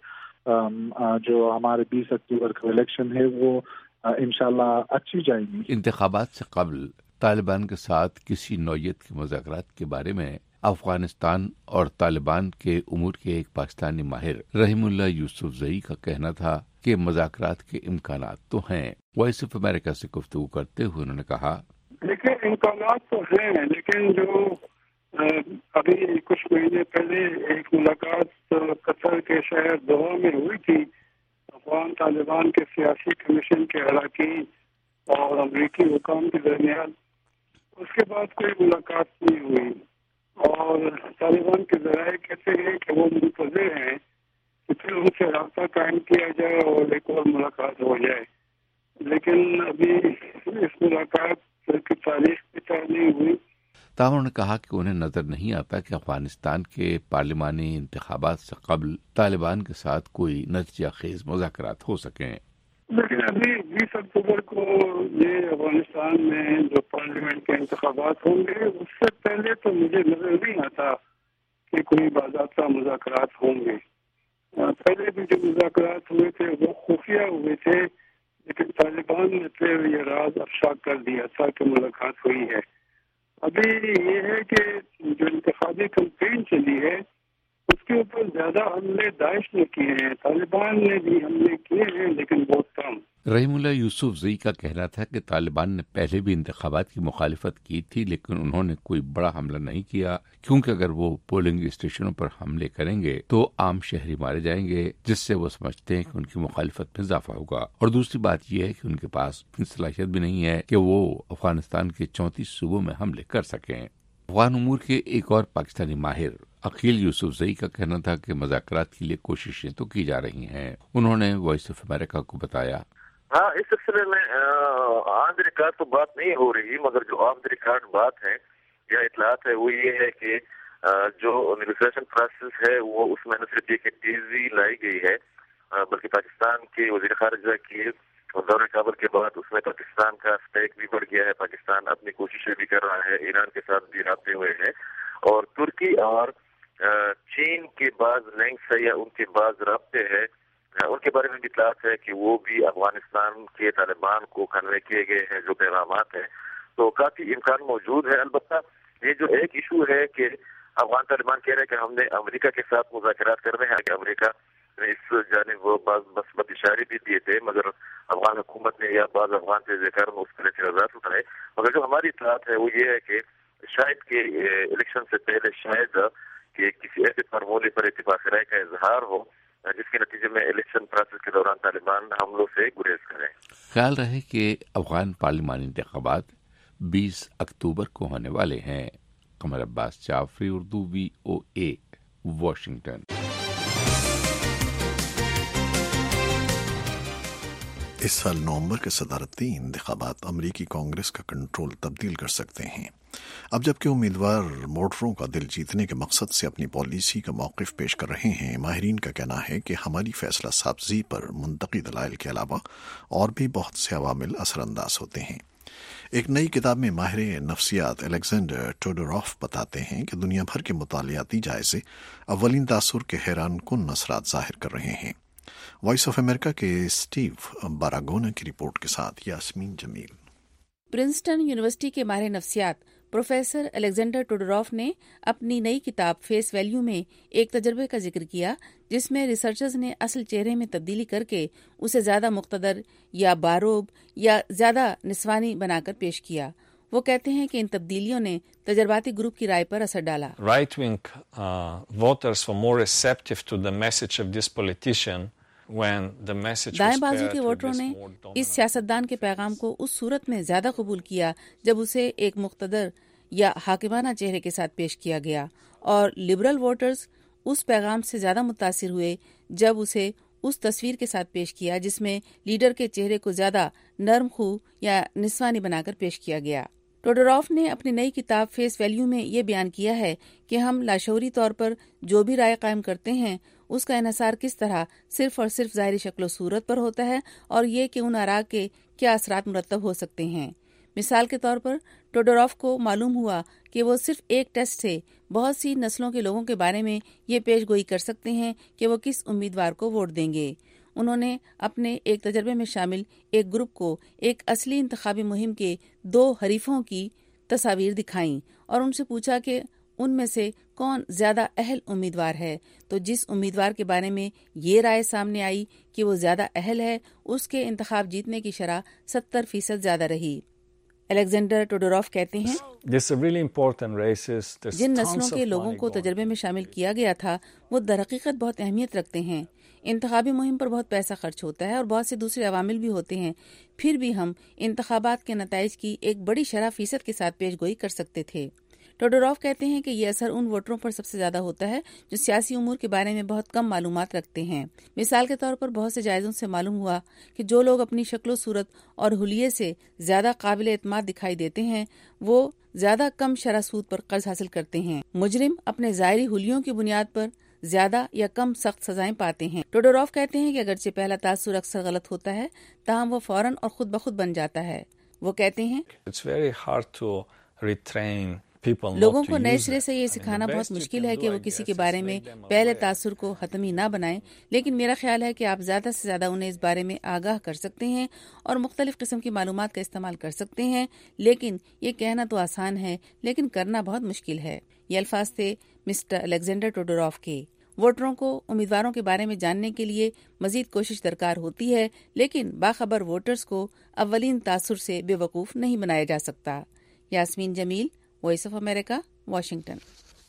جو ہمارے بیس اکتوبر کا الیکشن ہے وہ انشاءاللہ اچھی جائیں گی۔ انتخابات سے قبل طالبان کے ساتھ کسی نوعیت کے مذاکرات کے بارے میں افغانستان اور طالبان کے امور کے ایک پاکستانی ماہر رحیم اللہ یوسف زئی کا کہنا تھا کہ مذاکرات کے امکانات تو ہیں۔ وائس آف امریکہ سے گفتگو کرتے ہوئے انہوں نے کہا، دیکھیں امکانات تو ہیں، لیکن جو ابھی کچھ مہینے پہلے ایک ملاقات قطر کے شہر دوحہ میں ہوئی تھی افغان طالبان کے سیاسی کمیشن کے اراکین اور امریکی حکام کے درمیان، اس کے بعد کوئی ملاقات نہیں ہوئی، اور طالبان کے ذرائع کہتے ہیں کہ وہ منتظر ہیں کہ پھر ان سے رابطہ قائم کیا جائے اور ایک اور ملاقات ہو جائے، لیکن ابھی اس ملاقات کی تاریخ بھی طے نہیں ہوئی۔ تاہم انہوں نے کہا کہ انہیں نظر نہیں آتا کہ افغانستان کے پارلیمانی انتخابات سے قبل طالبان کے ساتھ کوئی نتیجہ خیز مذاکرات ہو سکیں، لیکن ابھی بیس اکتوبر کو یہ افغانستان میں جو پارلیمنٹ کے انتخابات ہوں گے اس سے پہلے تو مجھے نظر نہیں آتا کہ کوئی باضابطہ مذاکرات ہوں گے۔ پہلے بھی جو مذاکرات ہوئے تھے وہ خفیہ ہوئے تھے، لیکن طالبان نے پھر یہ راز افشا کر دیا تھا کہ ملاقات ہوئی ہے۔ ابھی یہ ہے کہ جو انتخابی کمپین چلی ہے اس کے اوپر زیادہ حملے داعش نے کیے ہیں، طالبان نے بھی حملے کیے ہیں لیکن بہت کم۔ رحیم اللہ یوسف زئی کا کہنا تھا کہ طالبان نے پہلے بھی انتخابات کی مخالفت کی تھی، لیکن انہوں نے کوئی بڑا حملہ نہیں کیا، کیونکہ اگر وہ پولنگ اسٹیشنوں پر حملے کریں گے تو عام شہری مارے جائیں گے، جس سے وہ سمجھتے ہیں کہ ان کی مخالفت میں اضافہ ہوگا، اور دوسری بات یہ ہے کہ ان کے پاس صلاحیت بھی نہیں ہے کہ وہ افغانستان کے چونتیس صوبوں میں حملے کر سکیں۔ افغان امور کے ایک اور پاکستانی ماہر عقیل یوسف زئی کا کہنا تھا کہ مذاکرات کے لیے کوششیں تو کی جا رہی ہیں۔ انہوں نے وائس آف امریکہ کو بتایا، ہاں اس سلسلے میں آن دی ریکارڈ تو بات نہیں ہو رہی، مگر جو آف دی ریکارڈ بات ہے یا اطلاعات ہے وہ یہ ہے کہ جو نیگوسیشن پروسیس ہے وہ اس میں نہ صرف ایک تیزی لائی گئی ہے بلکہ پاکستان کے وزیر خارجہ کی دورہ کابل کے بعد اس میں پاکستان کا اسٹیک بھی بڑھ گیا ہے، پاکستان اپنی کوششیں بھی کر رہا ہے، ایران کے ساتھ بھی رابطے ہوئے ہیں، اور ترکی اور چین کے بعض لنکس ہے یا ان کے بعض رابطے ہیں، ان کے بارے میں بھی اطلاعات ہے کہ وہ بھی افغانستان کے طالبان کو کنوے کیے گئے ہیں جو پیغامات ہیں، تو کافی امکان موجود ہے۔ البتہ یہ جو ایک ایشو ہے کہ افغان طالبان کہہ رہے ہیں کہ ہم نے امریکہ کے ساتھ مذاکرات کر رہے ہیں کہ امریکہ نے اس جانب وہ بعض مثبت اشارے بھی دیے تھے، مگر افغان حکومت نے یا بعض افغان تجزیہکار نے اس پر اعتراضات اٹھائے. مگر جو ہماری اطلاعات ہے وہ یہ ہے کہ شاید کہ الیکشن سے پہلے شاید کہ کسی ایسے فارمولے پر اتفاق رائے کا اظہار ہو جس کے نتیجے میں الیکشن پروسیس کے دوران طالبان حملوں سے گریز کریں. خیال رہے کہ افغان پارلیمانی انتخابات بیس اکتوبر کو ہونے والے ہیں. Qamar Abbas Jafri, Urdu, V O A, Washington. اس سال نومبر کے صدارتی انتخابات امریکی کانگریس کا کنٹرول تبدیل کر سکتے ہیں. اب جبکہ امیدوار ووٹروں کا دل جیتنے کے مقصد سے اپنی پالیسی کا موقف پیش کر رہے ہیں، ماہرین کا کہنا ہے کہ ہماری فیصلہ سازی پر منطقی دلائل کے علاوہ اور بھی بہت سے عوامل اثر انداز ہوتے ہیں. ایک نئی کتاب میں ماہر نفسیات الیگزینڈر ٹوڈوروف بتاتے ہیں کہ دنیا بھر کے مطالعاتی جائزے اولین تاثر کے حیران کن اثرات ظاہر کر رہے ہیں. وائس آف امریکہ کے اسٹیو باراگونا کی رپورٹ کے ساتھ یاسمین جمیل. پرنسٹن یونیورسٹی کے ماہر نفسیات پروفیسر الیگزینڈر ٹوڈوروف نے اپنی نئی کتاب فیس ویلیو میں ایک تجربے کا ذکر کیا جس میں ریسرچرز نے اصل چہرے میں تبدیلی کر کے اسے زیادہ مقتدر یا باروب یا زیادہ نسوانی بنا کر پیش کیا. وہ کہتے ہیں کہ ان تبدیلیوں نے تجرباتی گروپ کی رائے پر اثر ڈالا. Right wing uh, voters were more receptive to the message of this politician. دائیں بازو کے ووٹروں نے اس سیاستدان کے پیغام کو اس صورت میں زیادہ قبول کیا جب اسے ایک مقتدر یا حاکمانہ چہرے کے ساتھ پیش کیا گیا، اور لبرل ووٹرز اس پیغام سے زیادہ متاثر ہوئے جب اسے اس تصویر کے ساتھ پیش کیا جس میں لیڈر کے چہرے کو زیادہ نرم خو یا نسوانی بنا کر پیش کیا گیا. ٹوڈوروف نے اپنی نئی کتاب فیس ویلیو میں یہ بیان کیا ہے کہ ہم لاشعوری طور پر جو بھی رائے قائم کرتے ہیں اس کا انحصار کس طرح صرف اور صرف ظاہری شکل و صورت پر ہوتا ہے، اور یہ کہ ان آراء کے کیا اثرات مرتب ہو سکتے ہیں. مثال کے طور پر ٹوڈوروف کو معلوم ہوا کہ وہ صرف ایک ٹیسٹ سے بہت سی نسلوں کے لوگوں کے بارے میں یہ پیش گوئی کر سکتے ہیں کہ وہ کس امیدوار کو ووٹ دیں گے. انہوں نے اپنے ایک تجربے میں شامل ایک گروپ کو ایک اصلی انتخابی مہم کے دو حریفوں کی تصاویر دکھائیں اور ان سے پوچھا کہ ان میں سے کون زیادہ اہل امیدوار ہے. تو جس امیدوار کے بارے میں یہ رائے سامنے آئی کہ وہ زیادہ اہل ہے، اس کے انتخاب جیتنے کی شرح ستر فیصد زیادہ رہی. الیگزینڈر ٹوڈوروف کہتے ہیں جن نسلوں کے لوگوں کو تجربے میں شامل کیا گیا تھا وہ در حقیقت بہت اہمیت رکھتے ہیں. انتخابی مہم پر بہت پیسہ خرچ ہوتا ہے اور بہت سے دوسرے عوامل بھی ہوتے ہیں، پھر بھی ہم انتخابات کے نتائج کی ایک بڑی شرح فیصد کے ساتھ پیش گوئی کر سکتے تھے. ٹوڈوروف کہتے ہیں کہ یہ اثر ان ووٹروں پر سب سے زیادہ ہوتا ہے جو سیاسی امور کے بارے میں بہت کم معلومات رکھتے ہیں. مثال کے طور پر بہت سے جائزوں سے معلوم ہوا کہ جو لوگ اپنی شکل و صورت اور حلیے سے زیادہ قابل اعتماد دکھائی دیتے ہیں وہ زیادہ کم شرح سود پر قرض حاصل کرتے ہیں. مجرم اپنے ظاہری حلیوں کی بنیاد پر زیادہ یا کم سخت سزائیں پاتے ہیں. ٹوڈوروف کہتے ہیں کہ اگرچہ پہلا تاثر اکثر غلط ہوتا ہے تاہم وہ فوراً اور خود بخود بن جاتا ہے. وہ کہتے ہیں لوگوں کو نئے سرے سے یہ سکھانا بہت مشکل ہے کہ وہ کسی کے بارے میں پہلے تاثر کو حتمی نہ بنائیں، لیکن میرا خیال ہے کہ آپ زیادہ سے زیادہ انہیں اس بارے میں آگاہ کر سکتے ہیں اور مختلف قسم کی معلومات کا استعمال کر سکتے ہیں. لیکن یہ کہنا تو آسان ہے لیکن کرنا بہت مشکل ہے. یہ الفاظ تھے مسٹر الیگزینڈر ٹوڈوروف کے. ووٹروں کو امیدواروں کے بارے میں جاننے کے لیے مزید کوشش درکار ہوتی ہے، لیکن باخبر ووٹرز کو اولین تاثر سے بے وقوف نہیں بنایا جا سکتا. Yasmeen Jamil, voice of America, Washington.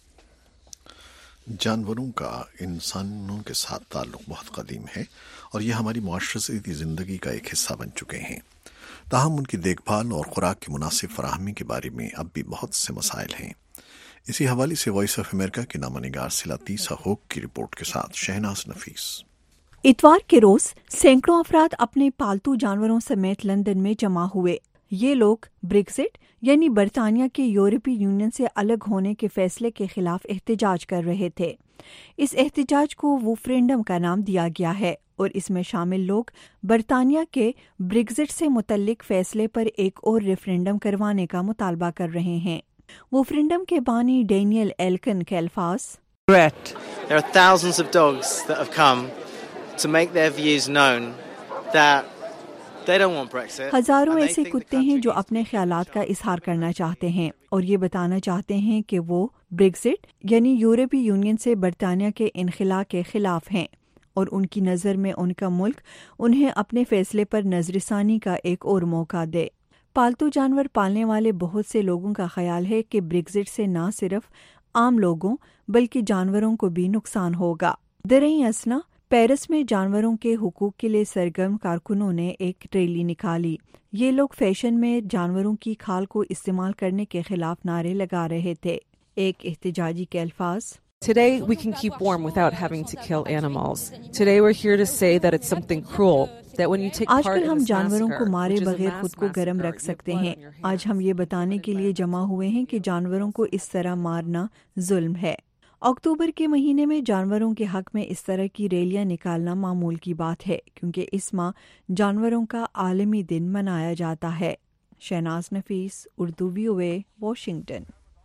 جانوروں کا انسانوں کے ساتھ تعلق بہت قدیم ہے اور یہ ہماری معاشرتی زندگی کا ایک حصہ بن چکے ہیں. تاہم ان کی دیکھ بھال اور خوراک کی مناسب فراہمی کے بارے میں اب بھی بہت سے مسائل ہیں. اسی حوالے سے وائس آف امریکہ کے نامہ نگار سلاتیسا ہوک کی رپورٹ کے ساتھ شہناز نفیس. اتوار کے روز سینکڑوں افراد اپنے پالتو جانوروں سمیت لندن میں جمع ہوئے. یہ لوگ بریگزٹ یعنی برطانیہ کے یورپی یونین سے الگ ہونے کے فیصلے کے خلاف احتجاج کر رہے تھے. اس احتجاج کو ووفرینڈم کا نام دیا گیا ہے اور اس میں شامل لوگ برطانیہ کے بریگزٹ سے متعلق فیصلے پر ایک اور ریفرینڈم کروانے کا مطالبہ کر رہے ہیں. ووفرینڈم کے بانی ڈینیل ایلکن کے الفاظ There are thousands of dogs that have come to make their views known that ہزاروں ایسے کتے ہیں جو اپنے خیالات کا اظہار کرنا چاہتے ہیں. اور یہ بتانا چاہتے ہیں کہ وہ بریگزٹ یعنی یورپی یونین سے برطانیہ کے انخلاء کے خلاف ہیں اور ان کی نظر میں ان کا ملک انہیں اپنے فیصلے پر نظر ثانی کا ایک اور موقع دے۔ پالتو جانور پالنے والے بہت سے لوگوں کا خیال ہے کہ بریگزٹ سے نہ صرف عام لوگوں بلکہ جانوروں کو بھی نقصان ہوگا۔ دریں اثنا پیرس میں جانوروں کے حقوق کے لیے سرگرم کارکنوں نے ایک ریلی نکالی۔ یہ لوگ فیشن میں جانوروں کی کھال کو استعمال کرنے کے خلاف نعرے لگا رہے تھے۔ ایک احتجاجی کے الفاظ: Today we can keep warm without having to kill animals. Today we're here to say that it's something cruel. That when you take آج part کل in ہم this جانوروں massacre, کو مارے which is a بغیر mass خود کو گرم massacre, رکھ you سکتے blood ہیں۔ on your آج ہم یہ بتانے کے لیے جمع ہوئے ہیں کہ جانوروں کو اس طرح مارنا ظلم ہے۔ اکتوبر کے مہینے میں جانوروں کے حق میں اس طرح کی ریلیاں نکالنا معمول کی بات ہے کیونکہ اس ماہ جانوروں کا عالمی دن منایا جاتا ہے۔ Shahnaz Nafees, Urdu V O A, Washington.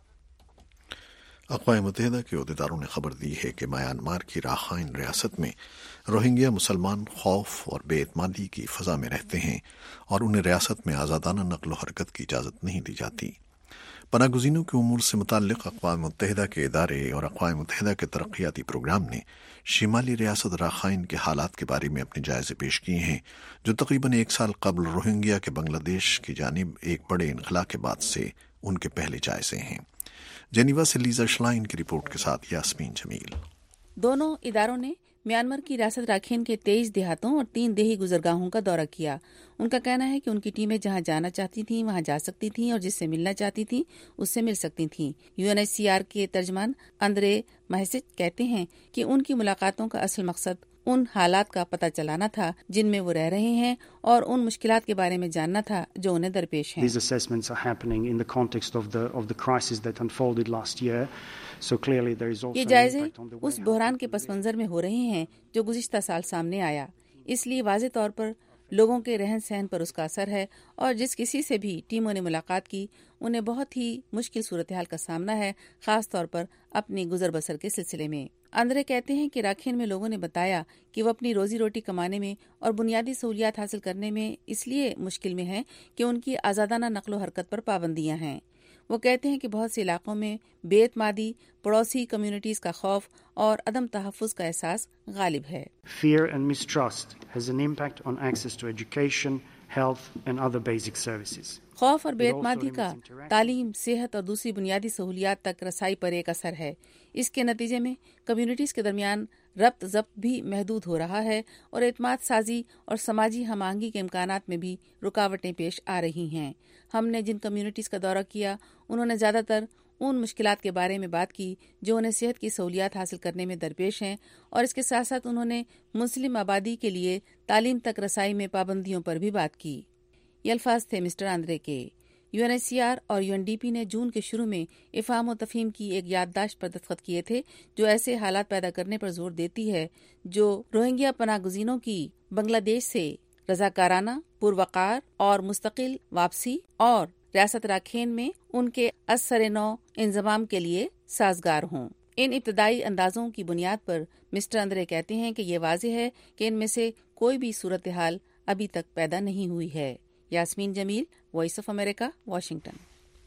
اقوام متحدہ کے عہدیداروں نے خبر دی ہے کہ میانمار کی راخائن ریاست میں روہنگیا مسلمان خوف اور بے اعتمادی کی فضا میں رہتے ہیں اور انہیں ریاست میں آزادانہ نقل و حرکت کی اجازت نہیں دی جاتی۔ پناہ گزینوں کے امور سے متعلق اقوام متحدہ کے ادارے اور اقوام متحدہ کے ترقیاتی پروگرام نے شمالی ریاست راخائن کے حالات کے بارے میں اپنے جائزے پیش کیے ہیں جو تقریباً ایک سال قبل روہنگیا کے بنگلہ دیش کی جانب ایک بڑے انخلاء کے بعد سے ان کے پہلے جائزے ہیں۔ جنیوا سے لیزا شلائن کی رپورٹ کے ساتھ یاسمین جمیل۔ دونوں اداروں نے میانمار کی ریاست راکھین کے تیئیس دیہاتوں اور تین دیہی گزرگاہوں کا دورہ کیا۔ ان کا کہنا ہے کہ ان کی ٹیمیں جہاں جانا چاہتی تھیں وہاں جا سکتی تھیں اور جس سے ملنا چاہتی تھیں اس سے مل سکتی تھیں۔ U N H C R کے ترجمان اندرے مہسچ کہتے ہیں کہ ان کی ملاقاتوں کا اصل مقصد ان حالات کا پتہ چلانا تھا جن میں وہ رہ رہے ہیں اور ان مشکلات کے بارے میں جاننا تھا جو انہیں درپیش ہیں۔ These assessments are happening in the context of the of the crisis that unfolded last year. So clearly there is also یہ جائزے اس بحران کے پس منظر میں ہو رہے ہیں جو گزشتہ سال سامنے آیا، اس لیے واضح طور پر لوگوں کے رہن سہن پر اس کا اثر ہے اور جس کسی سے بھی ٹیموں نے ملاقات کی انہیں بہت ہی مشکل صورتحال کا سامنا ہے، خاص طور پر اپنی گزر بسر کے سلسلے میں۔ اندرے کہتے ہیں کہ راکھین میں لوگوں نے بتایا کہ وہ اپنی روزی روٹی کمانے میں اور بنیادی سہولیات حاصل کرنے میں اس لیے مشکل میں ہیں کہ ان کی آزادانہ نقل و حرکت پر پابندیاں ہیں۔ وہ کہتے ہیں کہ بہت سے علاقوں میں بے اعتمادی، پڑوسی کمیونٹیز کا خوف اور عدم تحفظ کا احساس غالب ہے۔ Fear and mistrust has an impact on access to education, health and other basic services. خوف اور بے اعتمادی کا تعلیم، صحت اور دوسری بنیادی سہولیات تک رسائی پر ایک اثر ہے۔ اس کے نتیجے میں کمیونٹیز کے درمیان ربط ضبط بھی محدود ہو رہا ہے اور اعتماد سازی اور سماجی ہم آہنگی کے امکانات میں بھی رکاوٹیں پیش آ رہی ہیں۔ ہم نے جن کمیونٹیز کا دورہ کیا انہوں نے زیادہ تر ان مشکلات کے بارے میں بات کی جو انہیں صحت کی سہولیات حاصل کرنے میں درپیش ہیں اور اس کے ساتھ ساتھ انہوں نے مسلم آبادی کے لیے تعلیم تک رسائی میں پابندیوں پر بھی بات کی۔ یہ الفاظ تھے مسٹر آندرے کے۔ U N H C R اور یو این ڈی پی نے جون کے شروع میں افہام و تفہیم کی ایک یادداشت پر دستخط کیے تھے جو ایسے حالات پیدا کرنے پر زور دیتی ہے جو روہنگیا پناہ گزینوں کی بنگلہ دیش سے رضاکارانہ، پروقار اور مستقل واپسی اور ریاست راکھین میں ان کے از سر نو انضمام کے لیے سازگار ہوں۔ ان ابتدائی اندازوں کی بنیاد پر مسٹر اندرے کہتے ہیں کہ یہ واضح ہے کہ ان میں سے کوئی بھی صورتحال ابھی تک پیدا نہیں ہوئی ہے۔ Yasmeen Jamil, voice of America, Washington.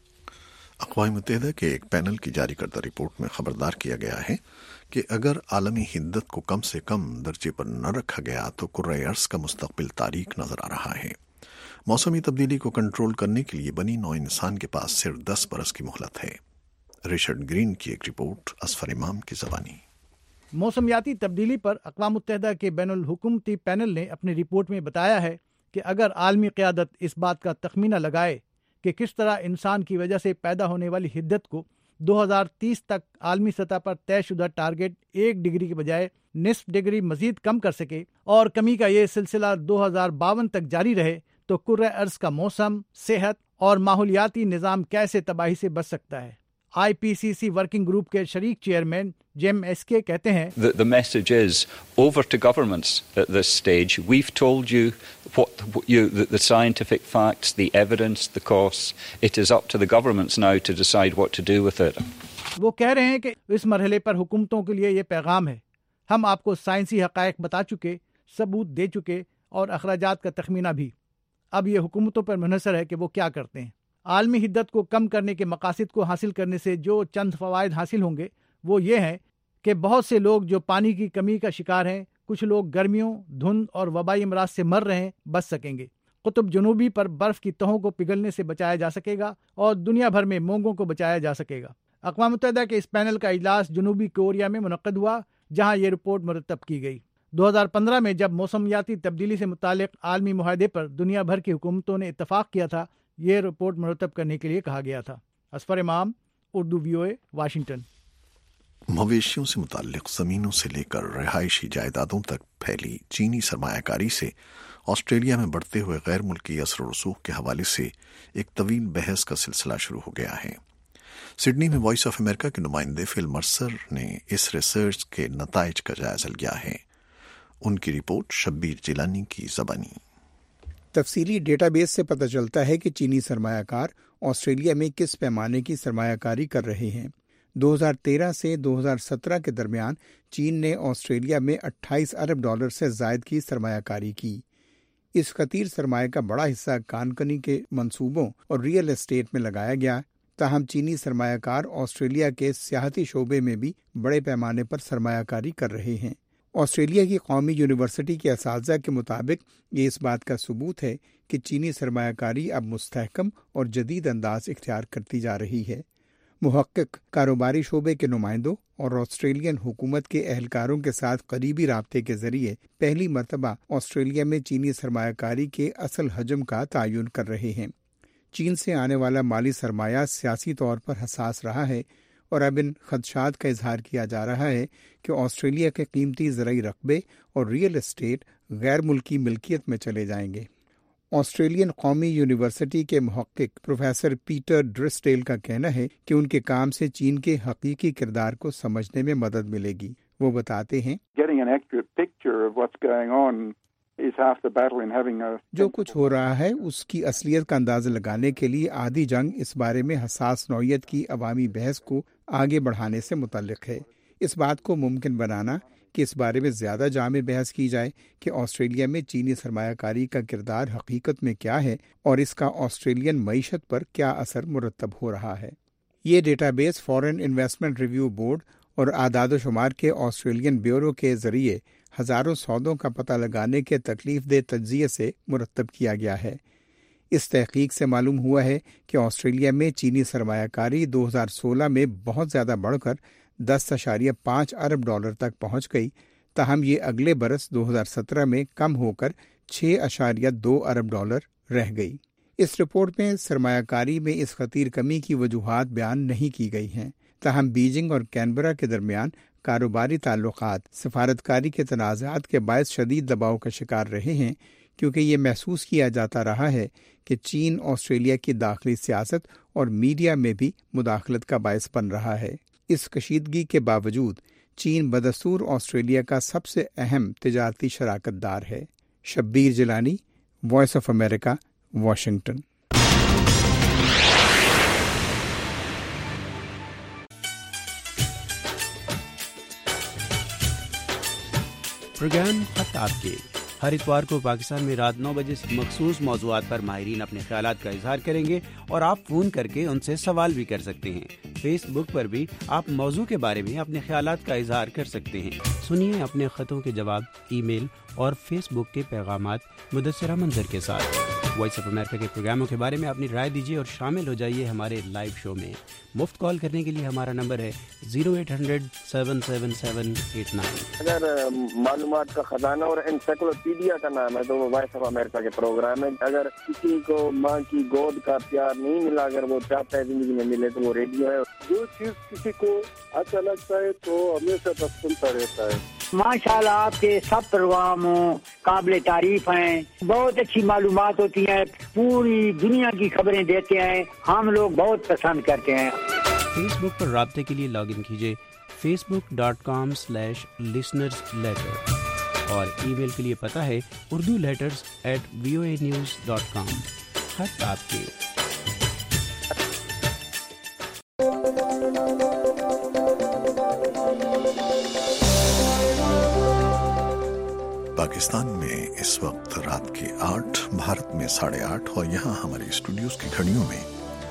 اقوام متحدہ کے ایک پینل کی جاری کردہ رپورٹ میں خبردار کیا گیا ہے کہ اگر عالمی حدت کو کم سے کم درجے پر نہ رکھا گیا تو کرۂ ارض کا مستقبل تاریک نظر آ رہا ہے۔ موسمی تبدیلی کو کنٹرول کرنے کے لیے بنی نوع انسان کے پاس صرف دس برس کی مہلت ہے۔ رچرڈ گرین کی ایک رپورٹ، اصفر امام کی زبانی۔ موسمیاتی تبدیلی پر اقوام متحدہ کے بین الحکومتی پینل نے اپنی رپورٹ میں بتایا ہے کہ اگر عالمی قیادت اس بات کا تخمینہ لگائے کہ کس طرح انسان کی وجہ سے پیدا ہونے والی حدت کو دو ہزار تیس تک عالمی سطح پر طے شدہ ٹارگٹ ایک ڈگری کے بجائے نصف ڈگری مزید کم کر سکے اور کمی کا یہ سلسلہ دو ہزار باون تک جاری رہے تو کرۂ ارض کا موسم، صحت اور ماحولیاتی نظام کیسے تباہی سے بچ سکتا ہے۔ آئی پی سی سی ورکنگ گروپ کے شریک چیئرمین جیم ایس کے کہتے ہیں The, the message is over to governments at this stage. We've told you what you the, the scientific facts, the evidence, the costs. It is up to the governments now to decide what to do with it. وہ کہہ رہے ہیں کہ اس مرحلے پر حکومتوں کے لیے یہ پیغام ہے، ہم آپ کو سائنسی حقائق بتا چکے، ثبوت دے چکے اور اخراجات کا تخمینہ بھی، اب یہ حکومتوں پر منحصر ہے کہ وہ کیا کرتے ہیں۔ عالمی حدت کو کم کرنے کے مقاصد کو حاصل کرنے سے جو چند فوائد حاصل ہوں گے وہ یہ ہیں کہ بہت سے لوگ جو پانی کی کمی کا شکار ہیں، کچھ لوگ گرمیوں، دھند اور وبائی امراض سے مر رہے ہیں، بچ سکیں گے۔ قطب جنوبی پر برف کی تہوں کو پگھلنے سے بچایا جا سکے گا اور دنیا بھر میں مونگوں کو بچایا جا سکے گا۔ اقوام متحدہ کے اس پینل کا اجلاس جنوبی کوریا میں منعقد ہوا، جہاں یہ رپورٹ مرتب کی گئی۔ دو ہزار پندرہ میں جب موسمیاتی تبدیلی سے متعلق عالمی معاہدے پر دنیا بھر کی حکومتوں نے اتفاق کیا تھا، یہ رپورٹ مرتب کرنے کے لیے کہا گیا تھا۔ اسفر امام، Urdu V O A, Washington. مویشیوں سے متعلق زمینوں سے لے کر رہائشی جائیدادوں تک پھیلی چینی سرمایہ کاری سے آسٹریلیا میں بڑھتے ہوئے غیر ملکی اثر و رسوخ کے حوالے سے ایک طویل بحث کا سلسلہ شروع ہو گیا ہے۔ سڈنی میں وائس آف امریکہ کے نمائندے فل مرسر نے اس ریسرچ کے نتائج کا جائزہ لیا ہے۔ ان کی رپورٹ شبیر جیلانی کی زبانی۔ تفصیلی ڈیٹا بیس سے پتہ چلتا ہے کہ چینی سرمایہ کار آسٹریلیا میں کس پیمانے کی سرمایہ کاری کر رہے ہیں۔ دو ہزار تیرہ سے دو ہزار سترہ کے درمیان چین نے آسٹریلیا میں اٹھائیس ارب ڈالر سے زائد کی سرمایہ کاری کی۔ اس خطیر سرمایہ کا بڑا حصہ کانکنی کے منصوبوں اور ریئل اسٹیٹ میں لگایا گیا، تاہم چینی سرمایہ کار آسٹریلیا کے سیاحتی شعبے میں بھی بڑے پیمانے پر سرمایہ کاری کر رہے ہیں۔ آسٹریلیا کی قومی یونیورسٹی کے اساتذہ کے مطابق یہ اس بات کا ثبوت ہے کہ چینی سرمایہ کاری اب مستحکم اور جدید انداز اختیار کرتی جا رہی ہے۔ محقق کاروباری شعبے کے نمائندوں اور آسٹریلین حکومت کے اہلکاروں کے ساتھ قریبی رابطے کے ذریعے پہلی مرتبہ آسٹریلیا میں چینی سرمایہ کاری کے اصل حجم کا تعین کر رہے ہیں۔ چین سے آنے والا مالی سرمایہ سیاسی طور پر حساس رہا ہے اور اب ان خدشات کا اظہار کیا جا رہا ہے کہ آسٹریلیا کے قیمتی زرعی رقبے اور ریئل اسٹیٹ غیر ملکی ملکیت میں چلے جائیں گے۔ آسٹریلین قومی یونیورسٹی کے محقق پروفیسر پیٹر ڈرسڈیل کا کہنا ہے کہ ان کے کام سے چین کے حقیقی کردار کو سمجھنے میں مدد ملے گی۔ وہ بتاتے ہیں، جو کچھ ہو رہا ہے اس کی اصلیت کا اندازہ لگانے کے لیے آدھی جنگ اس بارے میں حساس نوعیت کی عوامی بحث کو آگے بڑھانے سے متعلق ہے۔ اس بات کو ممکن بنانا کہ اس بارے میں زیادہ جامع بحث کی جائے کہ آسٹریلیا میں چینی سرمایہ کاری کا کردار حقیقت میں کیا ہے اور اس کا آسٹریلین معیشت پر کیا اثر مرتب ہو رہا ہے۔ یہ database foreign investment review board اور اعداد و شمار کے آسٹریلین بیورو کے ذریعے ہزاروں سودوں کا پتہ لگانے کے تکلیف دہ تجزیے سے مرتب کیا گیا ہے۔ اس تحقیق سے معلوم ہوا ہے کہ آسٹریلیا میں چینی سرمایہ کاری دو ہزار سولہ میں بہت زیادہ بڑھ کر دس اشاریہ پانچ ارب ڈالر تک پہنچ گئی، تاہم یہ اگلے برس دو ہزار سترہ میں کم ہو کر چھ اشاریہ دو ارب ڈالر رہ گئی۔ اس رپورٹ میں سرمایہ کاری میں اس خطیر کمی کی وجوہات بیان نہیں کی گئی ہیں، تاہم بیجنگ اور کینبرا کے درمیان کاروباری تعلقات سفارتکاری کے تنازعات کے باعث شدید دباؤ کا شکار رہے ہیں، کیونکہ یہ محسوس کیا جاتا رہا ہے کہ چین آسٹریلیا کی داخلی سیاست اور میڈیا میں بھی مداخلت کا باعث بن رہا ہے۔ اس کشیدگی کے باوجود چین بدستور آسٹریلیا کا سب سے اہم تجارتی شراکت دار ہے۔ Shabbir Jilani, voice of America, Washington. Programme خط آپ کے ہر اتوار کو پاکستان میں رات نو بجے سے مخصوص موضوعات پر ماہرین اپنے خیالات کا اظہار کریں گے اور آپ فون کر کے ان سے سوال بھی کر سکتے ہیں۔ فیس بک پر بھی آپ موضوع کے بارے میں اپنے خیالات کا اظہار کر سکتے ہیں۔ سنیے اپنے خطوں کے جواب ای میل اور فیس بک کے پیغامات مدثرہ منظر کے ساتھ۔ وائس آف امریکہ کے پروگراموں کے بارے میں اپنی رائے دیجیے اور شامل ہو جائیے ہمارے لائیو شو میں۔ مفت کال کرنے کے لیے ہمارا نمبر ہے zero eight hundred seven seven seven eight nine. اگر معلومات کا خزانہ اور انسائکلوپیڈیا کا نام ہے تو وہ وائس آف امریکہ کے پروگرام ہے۔ اگر کسی کو ماں کی گود کا پیار نہیں ملا، اگر وہ چاہتا ہے زندگی میں ملے تو وہ ریڈیو ہے۔ جو چیز کسی کو اچھا لگتا ہے تو ہمیشہ بس سنتا رہتا ہے۔ ماشاءاللہ آپ کے سب پروگرام قابل تعریف ہیں، بہت اچھی معلومات ہوتی ہیں، پوری دنیا کی خبریں دیتے ہیں، ہم لوگ بہت پسند کرتے ہیں۔ فیس بک پر رابطے کے لیے لاگ ان کیجیے facebook dot com slash listeners letter اور ای میل کے لیے پتہ ہے Urdu letters at V O A news dot com. خط آپ کے۔ پاکستان میں اس وقت رات کے آٹھ، بھارت میں ساڑھے آٹھ اور یہاں ہمارے اسٹوڈیوز کی گھڑیوں میں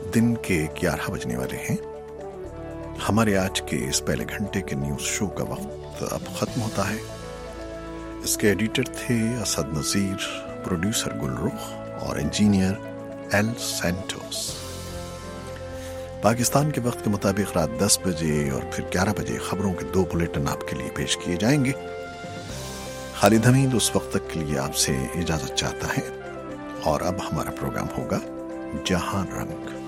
दिन के ग्यारह बजने वाले हैं। हमारे आज के इस पहले घंटे के न्यूज शो का वक्त अब खत्म होता है। इसके एडिटर थे असद नजीर, प्रोड्यूसर गुलरुख और इंजीनियर एल सैंटोस। पाकिस्तान के वक्त के मुताबिक रात दस बजे और फिर ग्यारह बजे खबरों के दो बुलेटिन आपके लिए पेश किए जाएंगे। खालिद हमीद उस वक्त तक के लिए आपसे इजाजत चाहता है और अब हमारा प्रोग्राम होगा जहां रंग।